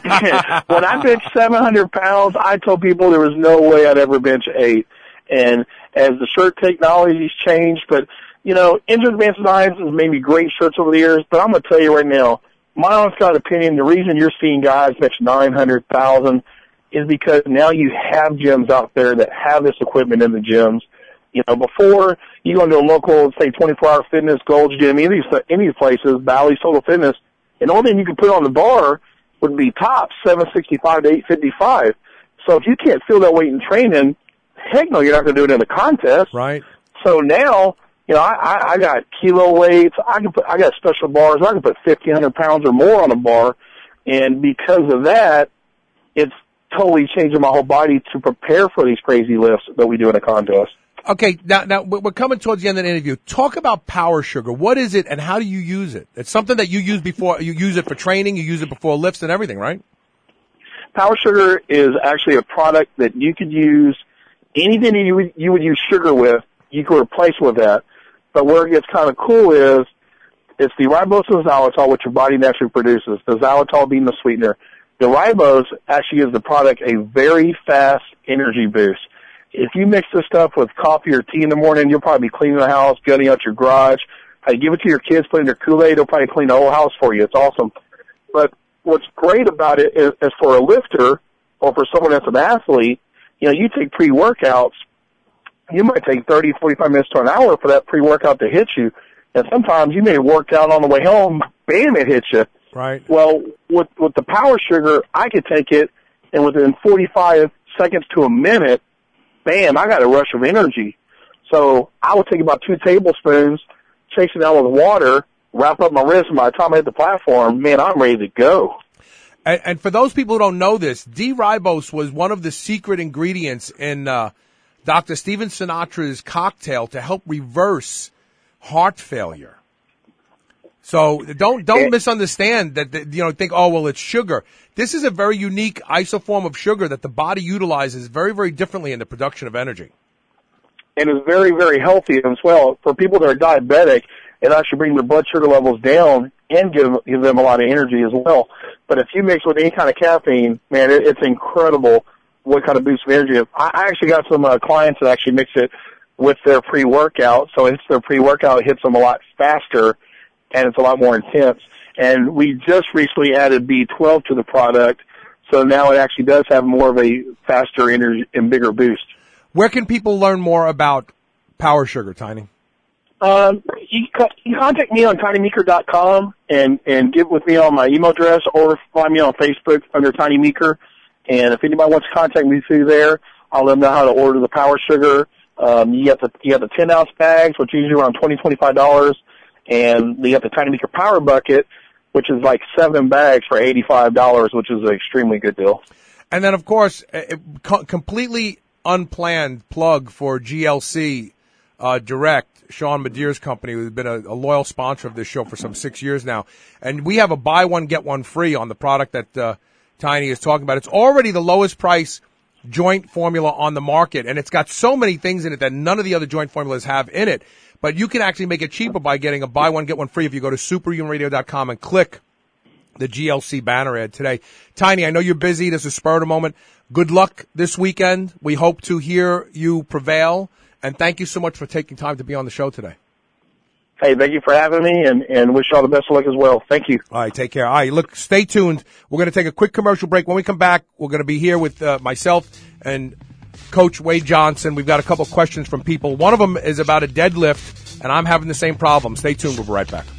When I benched 700 pounds, I told people there was no way I'd ever bench 8. And as the shirt technology's changed, but, you know, Injured Advanced Knives has made me great shirts over the years, but I'm going to tell you right now, my honest God opinion, the reason you're seeing guys bench 900,000 is because now you have gyms out there that have this equipment in the gyms. You know, before you go into a local, say, 24-hour fitness, Gold's Gym, any of these places, Bally's Total Fitness, and the only thing you can put on the bar would be tops 765 to 855. So if you can't feel that weight in training, heck no, you're not going to do it in a contest. Right. So now, you know, I got kilo weights. I got special bars. I can put 1,500 pounds or more on a bar, and because of that, it's totally changing my whole body to prepare for these crazy lifts that we do in a contest. Okay, now we're coming towards the end of the interview. Talk about Power Sugar. What is it, and how do you use it? It's something that you use before. You use it for training. You use it before lifts and everything, right? Power Sugar is actually a product that you could use. Anything you would use sugar with, you could replace with that. But where it gets kind of cool is it's the ribose and xylitol, which your body naturally produces. The xylitol being the sweetener. The ribose actually gives the product a very fast energy boost. If you mix this stuff with coffee or tea in the morning, you'll probably be cleaning the house, gutting out your garage. You give it to your kids, put in their Kool-Aid, they'll probably clean the whole house for you. It's awesome. But what's great about it is for a lifter or for someone that's an athlete, you take pre-workouts, you might take 30, 45 minutes to an hour for that pre-workout to hit you. And sometimes you may have worked out on the way home, bam, it hits you. Right. Well, with the Power Sugar, I could take it, and within 45 seconds to a minute, bam, I got a rush of energy. So I would take about 2 tablespoons, chase it down with water, wrap up my wrist, and by the time I hit the platform, man, I'm ready to go. And for those people who don't know this, D-ribose was one of the secret ingredients in Dr. Steven Sinatra's cocktail to help reverse heart failure. So don't misunderstand that, think, oh, well, it's sugar. This is a very unique isoform of sugar that the body utilizes very, very differently in the production of energy. And it's very, very healthy as well. For people that are diabetic, it actually brings their blood sugar levels down and give them a lot of energy as well. But if you mix with any kind of caffeine, man, it's incredible what kind of boost of energy. I actually got some clients that actually mix it with their pre-workout. So it's their pre-workout, it hits them a lot faster, and it's a lot more intense. And we just recently added B12 to the product, so now it actually does have more of a faster energy and bigger boost. Where can people learn more about Power Sugar, Tiny? You contact me on tinymeeker.com and get with me on my email address, or find me on Facebook under Tiny Meeker. And if anybody wants to contact me through there, I'll let them know how to order the Power Sugar. You have the 10-ounce bags, which are usually around $20-$25, and you have the Tiny Meeker Power Bucket, which is like 7 bags for $85, which is an extremely good deal. And then, of course, completely unplanned plug for GLC Direct, Sean Madeir's company, who's been a loyal sponsor of this show for some 6 years now. And we have a buy one, get one free on the product that Tiny is talking about. It's already the lowest price joint formula on the market, and it's got so many things in it that none of the other joint formulas have in it. But you can actually make it cheaper by getting a buy one, get one free if you go to superhumanradio.com and click the GLC banner ad today. Tiny, I know you're busy. This is spur of the moment. Good luck this weekend. We hope to hear you prevail. And thank you so much for taking time to be on the show today. Hey, thank you for having me, and wish you all the best of luck as well. Thank you. All right, take care. All right, look, stay tuned. We're going to take a quick commercial break. When we come back, we're going to be here with myself and Coach Wade Johnson. We've got a couple of questions from people. One of them is about a deadlift, and I'm having the same problem. Stay tuned. We'll be right back.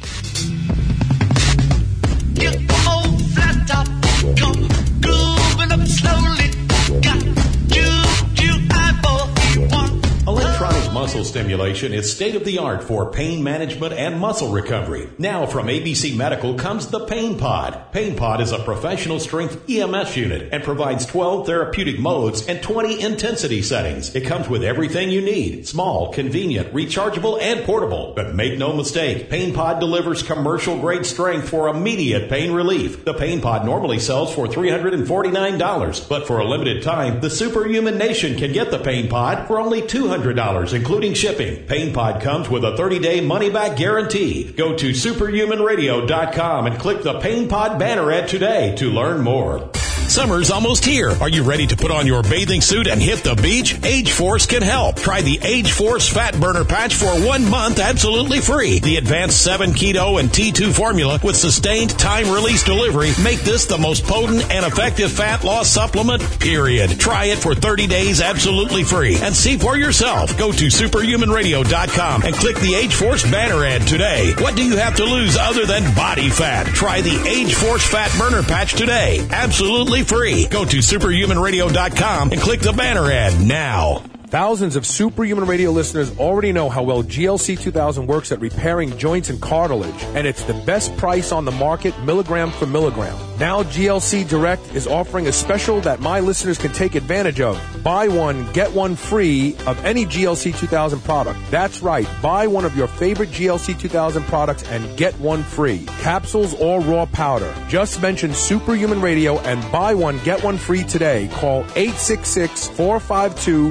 Electronic muscle stimulation is state-of-the-art for pain management and muscle recovery. Now from ABC Medical comes the Pain Pod. Pain Pod is a professional-strength EMS unit and provides 12 therapeutic modes and 20 intensity settings. It comes with everything you need. Small, convenient, rechargeable, and portable. But make no mistake, Pain Pod delivers commercial-grade strength for immediate pain relief. The Pain Pod normally sells for $349, but for a limited time, the Superhuman Nation can get the Pain Pod for only $200, including shipping. Pain Pod comes with a 30-day money-back guarantee. Go to superhumanradio.com and click the Pain Pod banner ad today to learn more. Summer's almost here. Are you ready to put on your bathing suit and hit the beach? Age Force can help. Try the Age Force Fat Burner Patch for 1 month absolutely free. The advanced 7 keto and T2 formula with sustained time-release delivery make this the most potent and effective fat loss supplement, period. Try it for 30 days absolutely free and see for yourself. Go to superhumanradio.com and click the Age Force banner ad today. What do you have to lose other than body fat? Try the Age Force Fat Burner Patch today. Absolutely free. Go to superhumanradio.com and click the banner ad now. Thousands of Superhuman Radio listeners already know how well GLC 2000 works at repairing joints and cartilage, and it's the best price on the market, milligram for milligram. Now GLC Direct is offering a special that my listeners can take advantage of. Buy one, get one free of any GLC 2000 product. That's right. Buy one of your favorite GLC 2000 products and get one free. Capsules or raw powder. Just mention Superhuman Radio and buy one, get one free today. Call 866-452-3444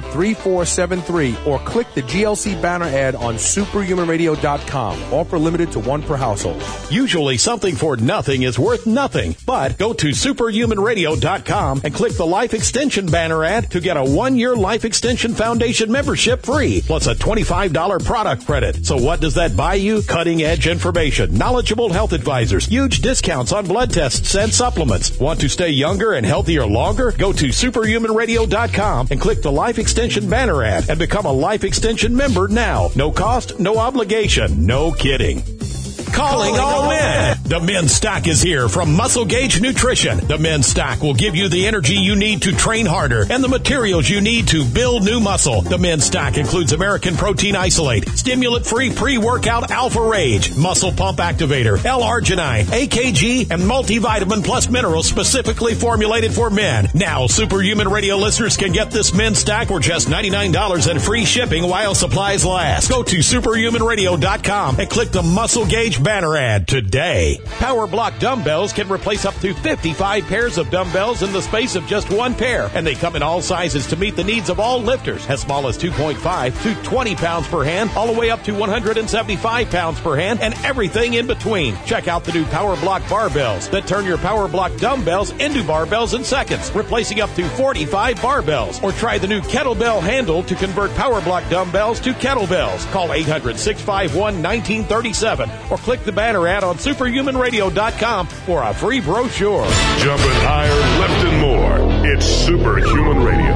888-866-7473 or click the GLC banner ad on superhumanradio.com. Offer limited to one per household. Usually something for nothing is worth nothing, but go to superhumanradio.com and click the Life Extension banner ad to get a 1-year Life Extension Foundation membership free, plus a $25 product credit. So what does that buy you? Cutting-edge information, knowledgeable health advisors, huge discounts on blood tests and supplements. Want to stay younger and healthier longer? Go to superhumanradio.com and click the Life Extension banner ad and become a Life Extension member now. No cost, no obligation, no kidding. Calling all men. The men's stock is here from Muscle Gauge Nutrition. The men's stock will give you the energy you need to train harder and the materials you need to build new muscle. The men's stock includes American Protein Isolate, stimulant-free pre-workout Alpha Rage, Muscle Pump Activator, L-Arginine, AKG, and multivitamin plus minerals specifically formulated for men. Now, Superhuman Radio listeners can get this men's stock for just $99 and free shipping while supplies last. Go to superhumanradio.com and click the Muscle Gauge banner ad today. Power Block dumbbells can replace up to 55 pairs of dumbbells in the space of just one pair, and they come in all sizes to meet the needs of all lifters, as small as 2.5 to 20 pounds per hand, all the way up to 175 pounds per hand, and everything in between. Check out the new Power Block barbells that turn your Power Block dumbbells into barbells in seconds, replacing up to 45 barbells. Or try the new kettlebell handle to convert Power Block dumbbells to kettlebells. Call 800-651-1937 or click the banner ad on superhumanradio.com for a free brochure. Jumping higher, lifting more. It's Superhuman Radio.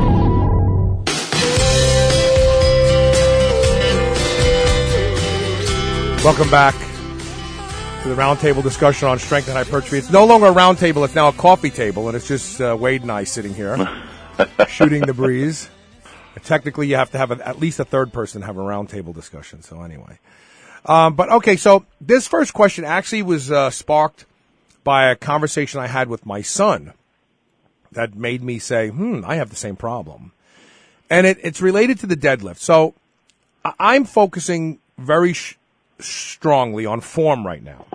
Welcome back to the roundtable discussion on strength and hypertrophy. It's no longer a roundtable; it's now a coffee table, and it's just Wade and I sitting here shooting the breeze. Technically, you have to have at least a third person have a roundtable discussion. So anyway. But okay, so this first question actually was sparked by a conversation I had with my son that made me say, I have the same problem. And it's related to the deadlift. So I'm focusing very strongly on form right now.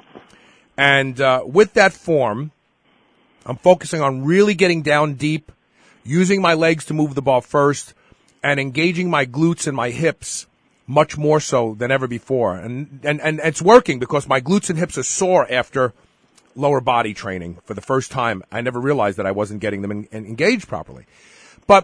And with that form, I'm focusing on really getting down deep, using my legs to move the ball first, and engaging my glutes and my hips much more so than ever before. And it's working because my glutes and hips are sore after lower body training for the first time. I never realized that I wasn't getting them engaged properly. But,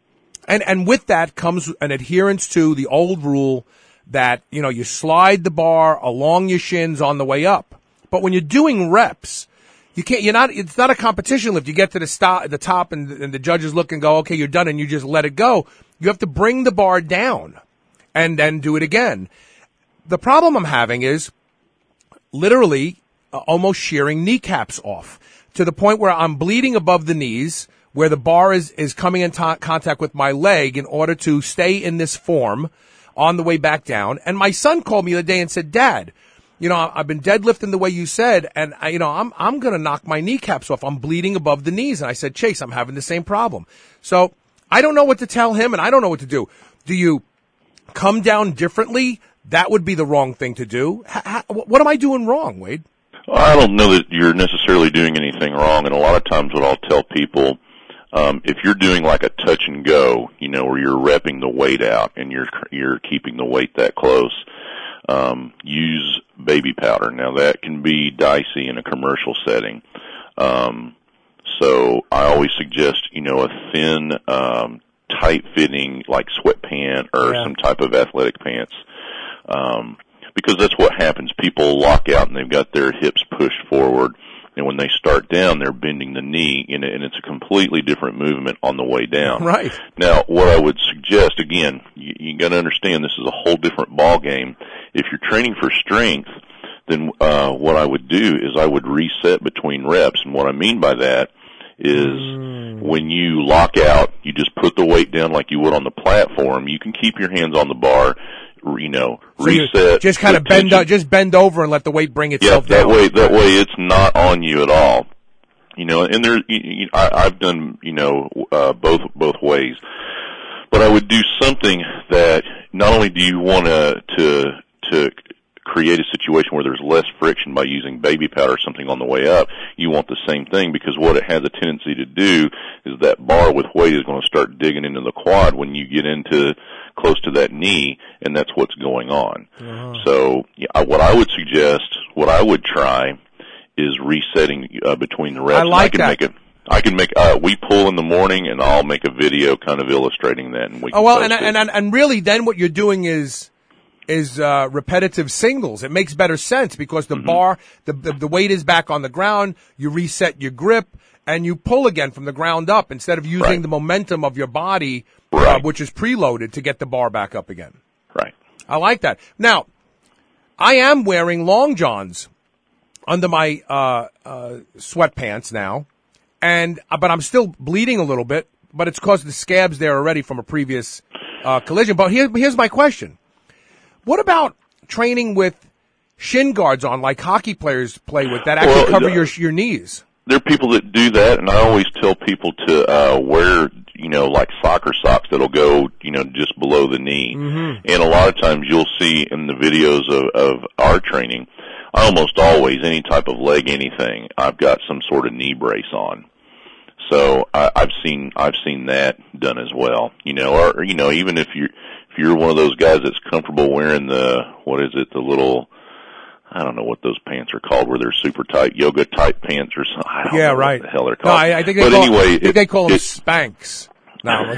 and with that comes an adherence to the old rule that, you slide the bar along your shins on the way up. But when you're doing reps, it's not a competition lift. You get to the top and the judges look and go, okay, you're done, and you just let it go. You have to bring the bar down and then do it again. The problem I'm having is literally almost shearing kneecaps off to the point where I'm bleeding above the knees, where the bar is coming in contact with my leg in order to stay in this form on the way back down. And my son called me the other day and said, Dad, I've been deadlifting the way you said, and I'm going to knock my kneecaps off. I'm bleeding above the knees. And I said, Chase, I'm having the same problem. So I don't know what to tell him, and I don't know what to do. Do you come down differently? That would be the wrong thing to do. What am I doing wrong, Wade? I don't know that you're necessarily doing anything wrong, and a lot of times what I'll tell people, if you're doing like a touch and go, where you're repping the weight out and you're keeping the weight that close, use baby powder. Now that can be dicey in a commercial setting. So I always suggest, a thin, tight-fitting, like sweatpant or some type of athletic pants, because that's what happens. People lock out and they've got their hips pushed forward, and when they start down, they're bending the knee, and it's a completely different movement on the way down. Right. Now, what I would suggest, again, you got to understand this is a whole different ball game. If you're training for strength, then what I would do is I would reset between reps, and what I mean by that is when you lock out, you just put the weight down like you would on the platform. You can keep your hands on the bar, reset. Just kind of bend over and let the weight bring itself down. That way it's not on you at all. And there, I've done, both ways. But I would do something that not only do you want to create a situation where there's less friction by using baby powder or something on the way up, you want the same thing, because what it has a tendency to do is that bar with weight is going to start digging into the quad when you get into close to that knee, and that's what's going on. So what I would suggest, what I would try, is resetting between the reps. I like that. I can make we pull in the morning, and I'll make a video kind of illustrating that. And we can post it. And really, then what you're doing is repetitive singles. It makes better sense because the bar, the weight is back on the ground. You reset your grip, and you pull again from the ground up instead of using the momentum of your body, which is preloaded, to get the bar back up again. Right. I like that. Now, I am wearing long johns under my sweatpants now, but I'm still bleeding a little bit. But it's because the scabs there already from a previous collision. But here's my question: what about training with shin guards on, like hockey players play with, that actually cover your knees? There are people that do that, and I always tell people to wear, like soccer socks that'll go, just below the knee. And a lot of times you'll see in the videos of our training, almost always, any type of leg anything, I've got some sort of knee brace on. So I've seen that done as well. Or even if you're one of those guys that's comfortable wearing the little, I don't know what those pants are called, where they're super tight, yoga type pants or something. I don't know what the hell they're called. No, I think they call them Spanx. No.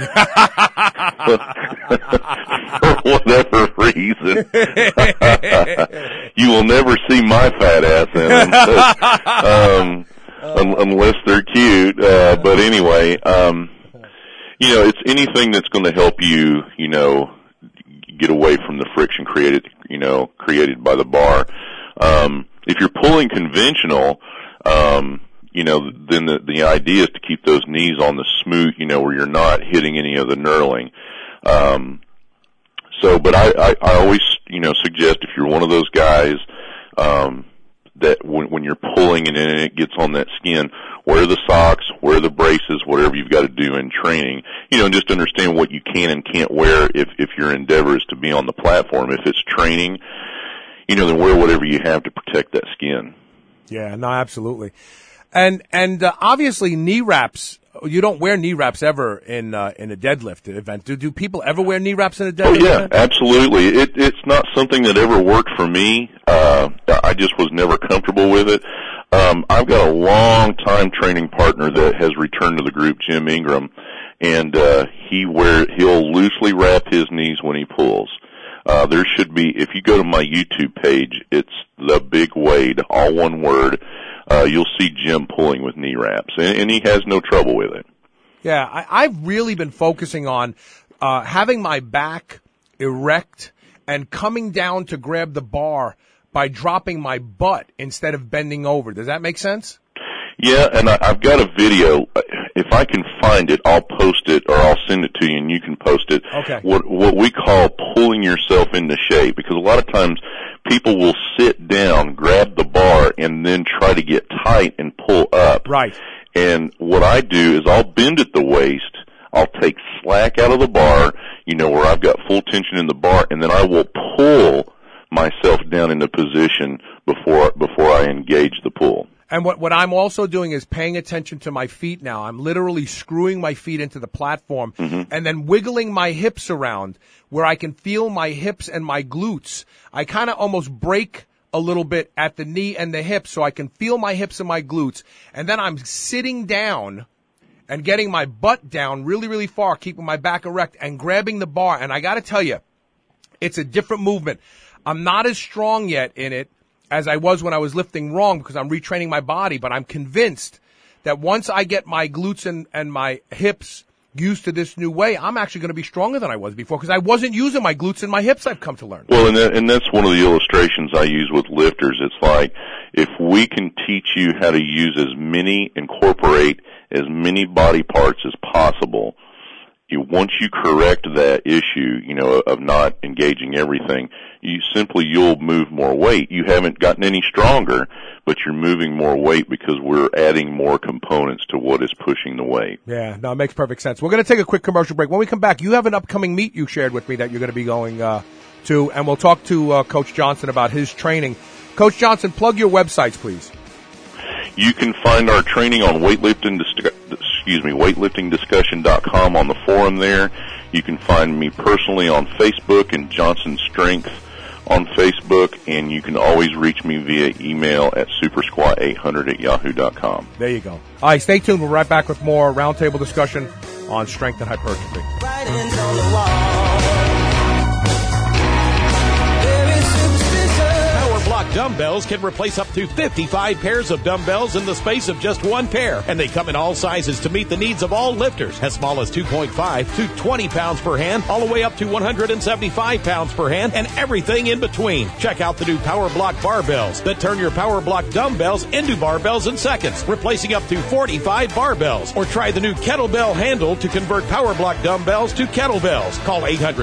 For whatever reason. You will never see my fat ass in them. Unless they're cute. But anyway, it's anything that's going to help you, get away from the friction created by the bar. If you're pulling conventional, then the idea is to keep those knees on the smooth, where you're not hitting any of the knurling. But I always, suggest, if you're one of those guys, that when you're pulling and then it gets on that skin, wear the socks, wear the braces, whatever you've got to do in training, and just understand what you can and can't wear if your endeavor is to be on the platform. If it's training, then wear whatever you have to protect that skin. Yeah, no, absolutely. And obviously knee wraps, you don't wear knee wraps ever in a deadlift event. Do people ever wear knee wraps in a deadlift event? Absolutely. It's not something that ever worked for me. I just was never comfortable with it. I've got a long time training partner that has returned to the group, Jim Ingram, and he'll loosely wrap his knees when he pulls. There should be, if you go to my YouTube page, it's The Big Wade, all one word. You'll see Jim pulling with knee wraps, and he has no trouble with it. Yeah, I've really been focusing on having my back erect and coming down to grab the bar by dropping my butt instead of bending over. Does that make sense? Yeah, and I've got a video. If I can find it, I'll post it, or I'll send it to you, and you can post it. Okay. What we call pulling yourself into shape, because a lot of times people will sit down, grab the bar, and then try to get tight and pull up. Right. And what I do is I'll bend at the waist, I'll take slack out of the bar, where I've got full tension in the bar, and then I will pull myself down into position before I engage the pull. And what I'm also doing is paying attention to my feet now. I'm literally screwing my feet into the platform and then wiggling my hips around where I can feel my hips and my glutes. I kind of almost break a little bit at the knee and the hips so I can feel my hips and my glutes. And then I'm sitting down and getting my butt down really, really far, keeping my back erect and grabbing the bar. And I got to tell you, it's a different movement. I'm not as strong yet in it as I was when I was lifting wrong because I'm retraining my body, but I'm convinced that once I get my glutes and my hips used to this new way, I'm actually going to be stronger than I was before because I wasn't using my glutes and my hips, I've come to learn. Well, and that's one of the illustrations I use with lifters. It's like if we can teach you how to incorporate as many body parts as possible, once you correct that issue, of not engaging everything, you'll move more weight. You haven't gotten any stronger, but you're moving more weight because we're adding more components to what is pushing the weight. Yeah, no, it makes perfect sense. We're going to take a quick commercial break. When we come back, you have an upcoming meet you shared with me that you're going to be going too, and we'll talk to Coach Johnson about his training. Coach Johnson, plug your websites, please. You can find our training on weightliftingdiscussion.com on the forum there. You can find me personally on Facebook and Johnson Strength on Facebook, and you can always reach me via email at supersquat800@yahoo.com. There you go. All right, stay tuned. We'll be right back with more roundtable discussion on strength and hypertrophy. Writings on the wall. Block dumbbells can replace up to 55 pairs of dumbbells in the space of just one pair, and they come in all sizes to meet the needs of all lifters, as small as 2.5 to 20 pounds per hand, all the way up to 175 pounds per hand, and everything in between. Check out the new Power Block barbells that turn your Power Block dumbbells into barbells in seconds, replacing up to 45 barbells. Or try the new kettlebell handle to convert Power Block dumbbells to kettlebells. Call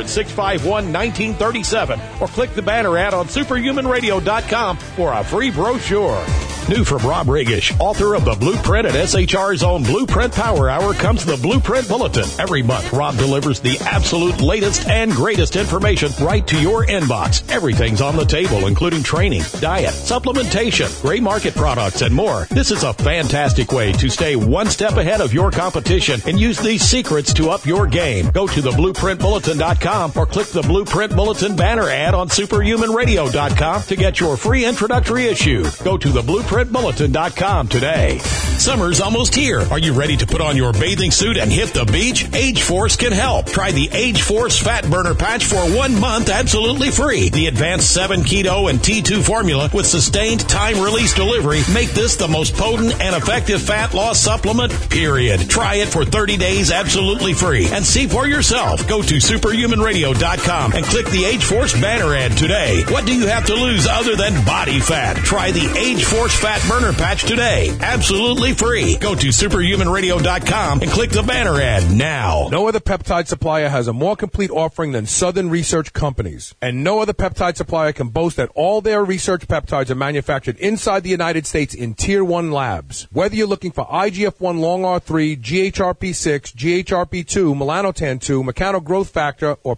800-651-1937 or click the banner ad on superhumanradio.com for a free brochure. New from Rob Regish, author of the Blueprint and SHR's own Blueprint Power Hour, comes the Blueprint Bulletin. Every month, Rob delivers the absolute latest and greatest information right to your inbox. Everything's on the table, including training, diet, supplementation, gray market products, and more. This is a fantastic way to stay one step ahead of your competition and use these secrets to up your game. Go to theblueprintbulletin.com or click the Blueprint Bulletin banner ad on superhumanradio.com to get your free introductory issue. Go to the BlueprintBulletin.com today. Summer's almost here. Are you ready to put on your bathing suit and hit the beach? Age Force can help. Try the Age Force Fat Burner Patch for 1 month absolutely free. The advanced 7 Keto and T2 formula with sustained time-release delivery make this the most potent and effective fat loss supplement, period. Try it for 30 days absolutely free and see for yourself. Go to superhumanradio.com and click the Age Force banner ad today. What do you have to lose other than body fat? Try the Age Force Fat Burner Patch today. Absolutely free. Go to superhumanradio.com and click the banner ad now. No other peptide supplier has a more complete offering than Southern Research Companies. And no other peptide supplier can boast that all their research peptides are manufactured inside the United States in Tier 1 labs. Whether you're looking for IGF-1 Long R3, GHRP6, GHRP2, melanotan-2, mechano growth factor, or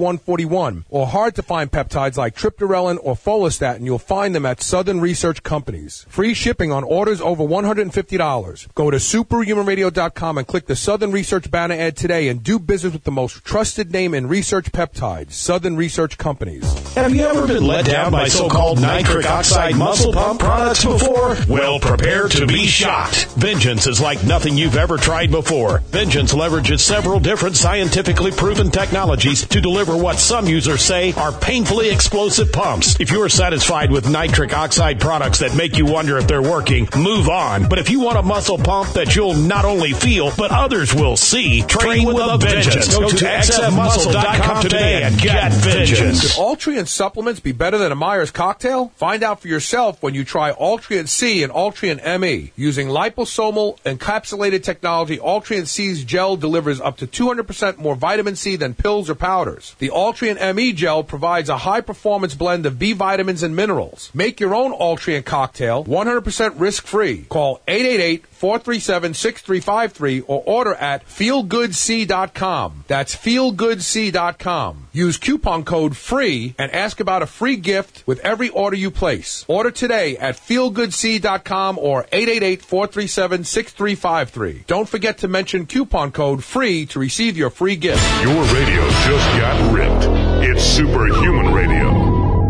PT141, or hard to find peptides like triptorelin or follistatin, you'll find them at Southern Research Companies. Free shipping on orders over $150. Go to superhumanradio.com and click the Southern Research banner ad today and do business with the most trusted name in research peptides, Southern Research Companies. Have you ever been let down by so-called nitric oxide muscle pump products before? Well, prepare to be shocked. Vengeance is like nothing you've ever tried before. Vengeance leverages several different scientifically proven technologies to deliver what some users say are painfully explosive pumps. If you're satisfied with nitric oxide products that make you wonder if they're working, move on. But if you want a muscle pump that you'll not only feel, but others will see, train with a vengeance. Go to xfmuscle.com today and get vengeance. Could Altria supplements be better than a Myers cocktail? Find out for yourself when you try Altria C and Altria ME. Using liposomal encapsulated technology, Altria C's gel delivers up to 200% more vitamin C than pills or powders. The Altria ME gel provides a high-performance blend of B vitamins and minerals. Make your own Altria cocktail 100% risk-free. Call 888-437-6353 or order at feelgoodc.com. That's feelgoodc.com. Use coupon code FREE and ask about a free gift with every order you place. Order today at feelgoodc.com or 888-437-6353. Don't forget to mention coupon code FREE to receive your free gift. Your radio just got ripped. It's Superhuman Radio.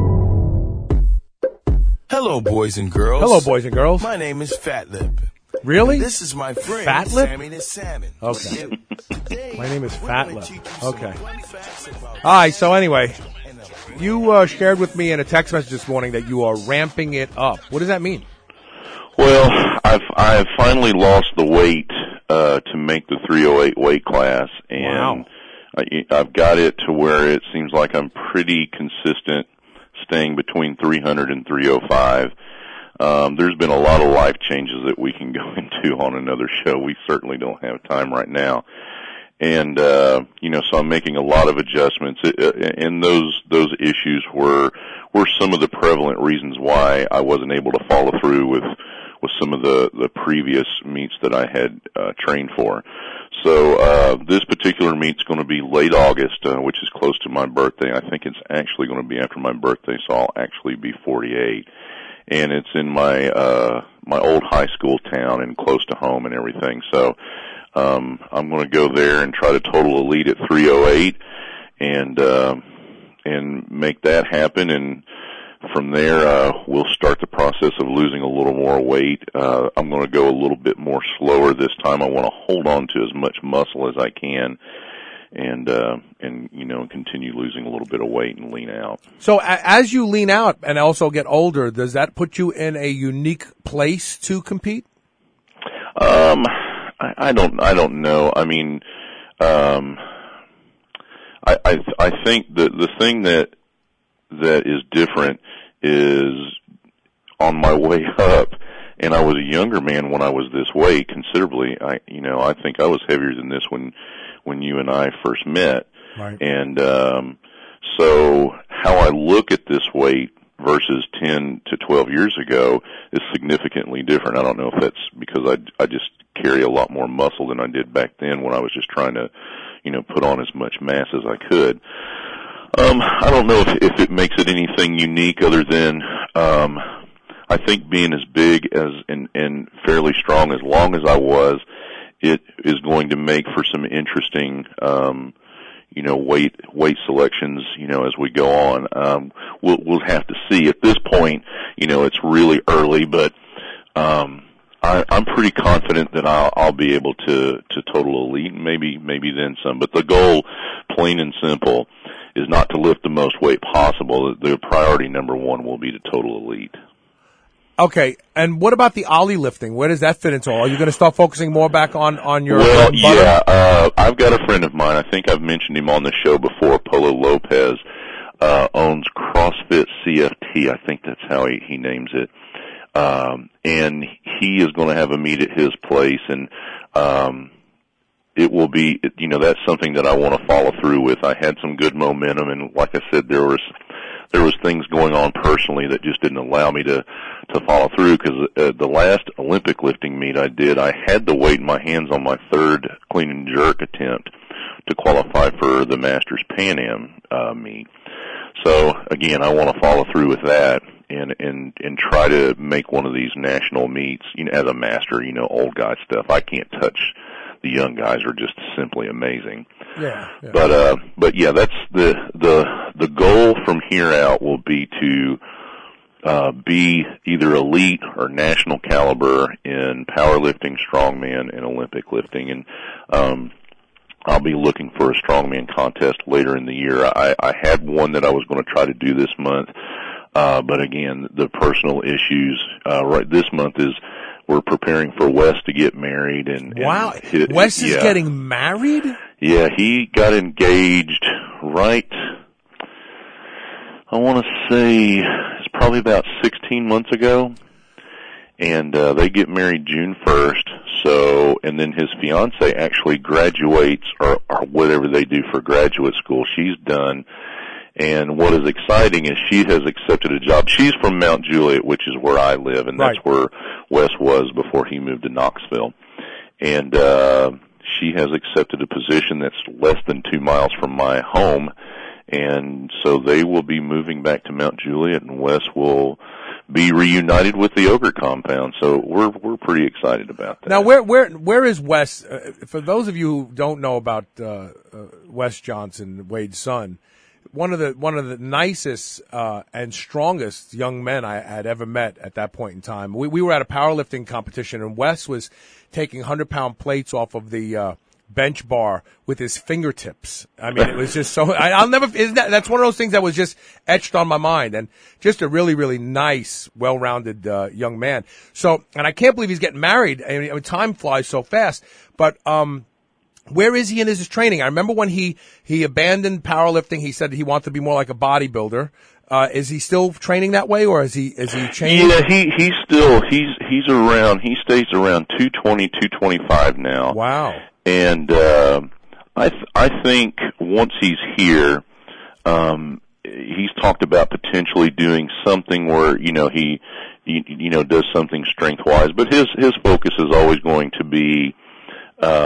Hello, boys and girls. Hello, boys and girls. My name is Fat Lip. Really? This is my friend, Fat Lip? Sammy the Salmon. Okay. My name is Fat Lip. Okay. All right, so anyway, you shared with me in a text message this morning that you are ramping it up. What does that mean? Well, I've finally lost the weight to make the 308 weight class, and I've got it to where it seems like I'm pretty consistent staying between 300 and 305. There's been a lot of life changes that we can go into on another show. We certainly don't have time right now. And, so I'm making a lot of adjustments, and those issues were some of the prevalent reasons why I wasn't able to follow through with some of the previous meets that I had trained for. So this particular meet's going to be late August, which is close to my birthday. I think it's actually going to be after my birthday, so I'll actually be 48. And it's in my my old high school town and close to home and everything. So I'm going to go there and try to total elite at 308 and make that happen. And from there, we'll start the process of losing a little more weight. I'm going to go a little bit more slower this time. I want to hold on to as much muscle as I can, and continue losing a little bit of weight and lean out. So as you lean out and also get older, does that put you in a unique place to compete? I don't know. I mean, I think the thing that is different is on my way up, and I was a younger man when I was this weight considerably. I think I was heavier than this when you and I first met. Right. And so how I look at this weight versus 10 to 12 years ago is significantly different. I don't know if that's because I just carry a lot more muscle than I did back then when I was just trying to, put on as much mass as I could. I don't know if it makes it anything unique other than I think being as big as and fairly strong as long as I was, it is going to make for some interesting weight selections, as we go on. We'll have to see. At this point, it's really early, but I'm pretty confident that I'll be able to total elite, and maybe then some. But the goal, plain and simple, is not to lift the most weight possible. The priority number one will be to total elite. Okay, and what about the ollie lifting? Where does that fit into? Are you going to start focusing more back on your? Well, I've got a friend of mine. I think I've mentioned him on the show before. Polo Lopez owns CrossFit CFT. I think that's how he names it. And he is going to have a meet at his place, and it will be, that's something that I want to follow through with. I had some good momentum, and like I said, there was things going on personally that just didn't allow me to follow through, because the last Olympic lifting meet I did, I had the weight in my hands on my third clean and jerk attempt to qualify for the Masters Pan Am meet. So again, I want to follow through with that and try to make one of these national meets, as a master, old guy stuff. I can't touch. The young guys are just simply amazing. Yeah. But yeah, that's the goal from here out will be to be either elite or national caliber in powerlifting, strongman, and Olympic lifting. And I'll be looking for a strongman contest later in the year. I had one that I was going to try to do this month, but again, the personal issues right this month is we're preparing for Wes to get married. Wow, Wes is getting married? Yeah, he got engaged right, I want to say it's probably about 16 months ago, and they get married June 1st. So, and then his fiance actually graduates or whatever they do for graduate school. She's done. And what is exciting is she has accepted a job. She's from Mount Juliet, which is where I live, and that's where Wes was before he moved to Knoxville. And she has accepted a position that's less than 2 miles from my home, and so they will be moving back to Mount Juliet, and Wes will be reunited with the Ogre compound. So we're pretty excited about that. Now, where is Wes? For those of you who don't know about Wes Johnson, Wade's son, one of the nicest and strongest young men I had ever met at that point in time. We were at a powerlifting competition, and Wes was taking 100-pound plates off of the bench bar with his fingertips. I mean, it was just so. I'll never. That's one of those things that was just etched on my mind, and just a really, really nice, well-rounded young man. So, and I can't believe he's getting married. I mean, time flies so fast, but. Where is he in his training? I remember when he abandoned powerlifting, he said he wanted to be more like a bodybuilder. Is he still training that way, or is he changed? Yeah, he's around. He stays around 220, 225 now. Wow. And I think once he's here, he's talked about potentially doing something where he does something strength wise. But his focus is always going to be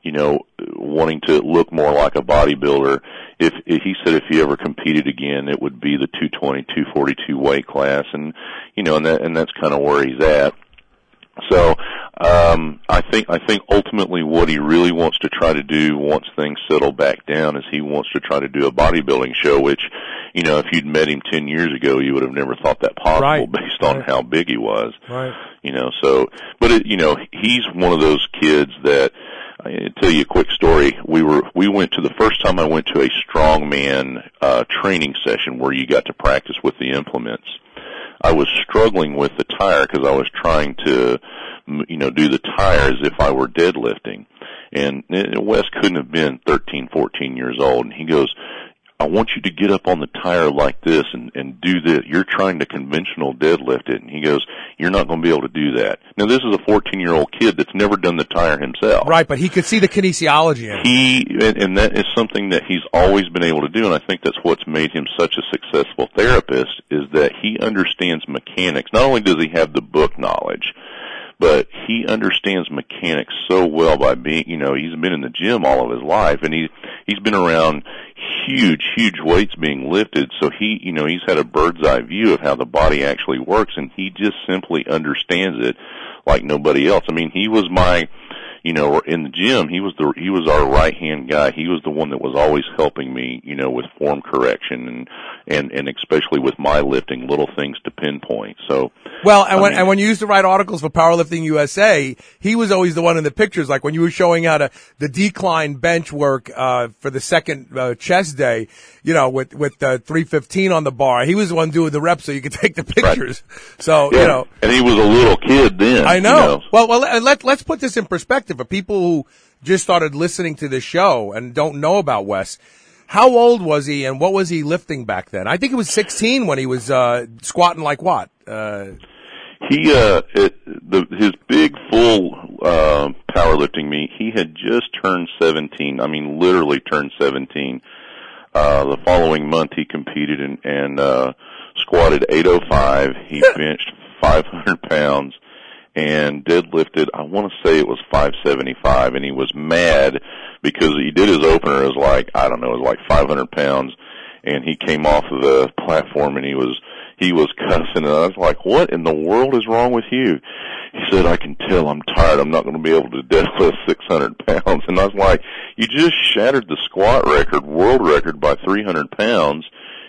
wanting to look more like a bodybuilder. If he said if he ever competed again, it would be the 220, 242 weight class, and that's kind of where he's at. So I think ultimately what he really wants to try to do once things settle back down is he wants to try to do a bodybuilding show, which, if you'd met him 10 years ago, you would have never thought that possible based on how big he was. Right. He's one of those kids that, I'll tell you a quick story. We went to the first time I went to a strongman training session where you got to practice with the implements. I was struggling with the tire because I was trying to, do the tire as if I were deadlifting. And Wes couldn't have been 13, 14 years old. And he goes, I want you to get up on the tire like this and do this. You're trying to conventional deadlift it. And he goes, you're not going to be able to do that. Now, this is a 14-year-old kid that's never done the tire himself. Right, but he could see the kinesiology in it. And that is something that he's always been able to do, and I think that's what's made him such a successful therapist, is that he understands mechanics. Not only does he have the book knowledge, but he understands mechanics so well by being, he's been in the gym all of his life, and he's been around huge weights being lifted, so he's had a bird's eye view of how the body actually works, and he just simply understands it like nobody else. I mean, he was in the gym, he was our right-hand guy. He was the one that was always helping me, with form correction and especially with my lifting, little things to pinpoint. So, well, and when you used to write articles for Powerlifting USA, he was always the one in the pictures. Like when you were showing out the decline bench work for the second chest day, with 315 on the bar, he was the one doing the reps so you could take the pictures. Right. So and he was a little kid then. I know. Well, let's put this in perspective for people who just started listening to this show and don't know about Wes. How old was he, and what was he lifting back then? I think he was 16 when he was squatting like what? His big full powerlifting meet, he had just turned 17. I mean, literally turned 17. The following month, he competed and squatted 805. He benched 500 pounds and deadlifted, I want to say it was 575, and he was mad because he did his opener as like 500 pounds, and he came off of the platform and he was cussing, and I was like, what in the world is wrong with you? He said, I can tell I'm tired. I'm not going to be able to deadlift 600 pounds. And I was like, you just shattered the squat record, world record, by 300 pounds.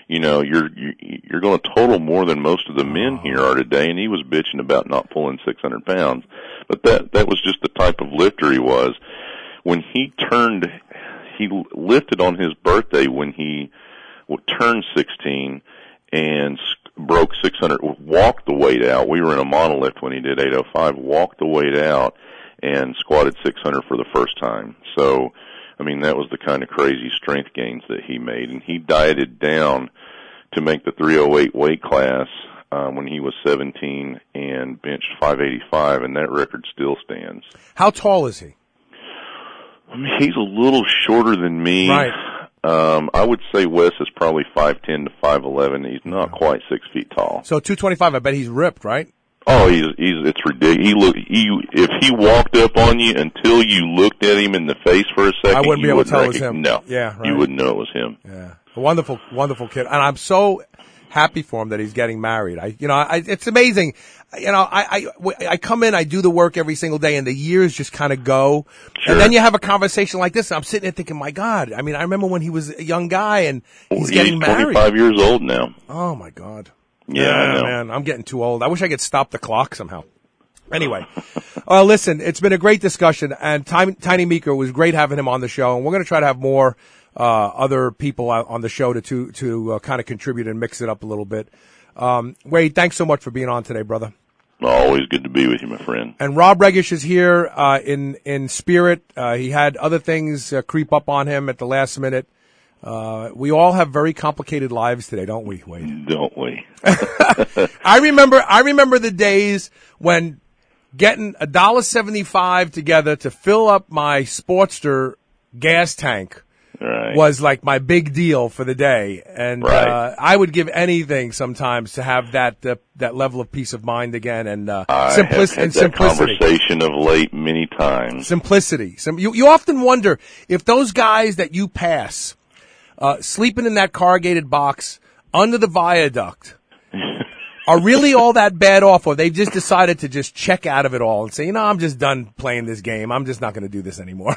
You're going to total more than most of the men here are today, and he was bitching about not pulling 600 pounds. But that was just the type of lifter he was. When he lifted on his birthday when he turned 16 and broke 600, walked the weight out. We were in a monolift when he did 805, walked the weight out and squatted 600 for the first time. So, I mean, that was the kind of crazy strength gains that he made. And he dieted down to make the 308 weight class when he was 17 and benched 585, and that record still stands. How tall is he? I mean, he's a little shorter than me. Right. I would say Wes is probably 5'10" to 5'11". He's not quite 6 feet tall. So 225, I bet he's ripped, right? Oh, it's ridiculous. If he walked up on you until you looked at him in the face for a second, I wouldn't be able to tell it was him. No. Yeah, right. You wouldn't know it was him. Yeah. A wonderful, wonderful kid. And I'm so happy for him that he's getting married. It's amazing. I come in, I do the work every single day, and the years just kind of go. Sure. And then you have a conversation like this, and I'm sitting there thinking, my God, I mean, I remember when he was a young guy, and he's getting married. 25 years old now. Oh, my God. Yeah, I know. Man, I'm getting too old. I wish I could stop the clock somehow. Anyway, listen, it's been a great discussion, and Tiny Meeker, was great having him on the show, and we're going to try to have more other people on the show to kind of contribute and mix it up a little bit. Wade, thanks so much for being on today, brother. Always good to be with you, my friend. And Rob Regish is here in spirit. He had other things creep up on him at the last minute. We all have very complicated lives today, don't we, Wade? Don't we? I remember the days when getting $1.75 together to fill up my Sportster gas tank was like my big deal for the day. And I would give anything sometimes to have that level of peace of mind again and simplicity. That conversation of late many times. Simplicity. You often wonder if those guys that you pass sleeping in that corrugated box under the viaduct are really all that bad off, or they've just decided to just check out of it all and say, I'm just done playing this game. I'm just not going to do this anymore.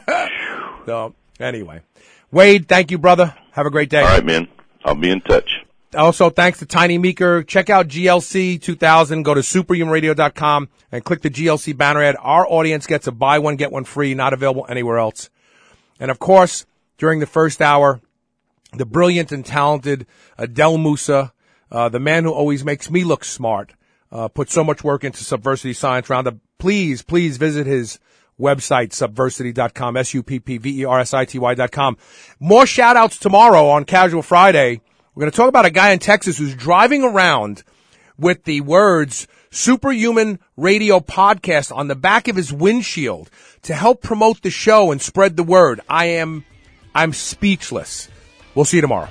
So, anyway. Wade, thank you, brother. Have a great day. All right, man. I'll be in touch. Also, thanks to Tiny Meeker. Check out GLC 2000. Go to superhumanradio.com and click the GLC banner ad. Our audience gets a buy one, get one free, not available anywhere else. And, of course, during the first hour, the brilliant and talented Adel Musa, the man who always makes me look smart, put so much work into Subversity Science Roundup. Please visit his website, subversity.com, SUPPVERSITY.com. More shout-outs tomorrow on Casual Friday. We're going to talk about a guy in Texas who's driving around with the words Superhuman Radio Podcast on the back of his windshield to help promote the show and spread the word. I'm speechless. We'll see you tomorrow.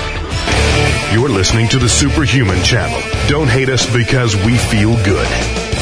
You're listening to the Superhuman Channel. Don't hate us because we feel good.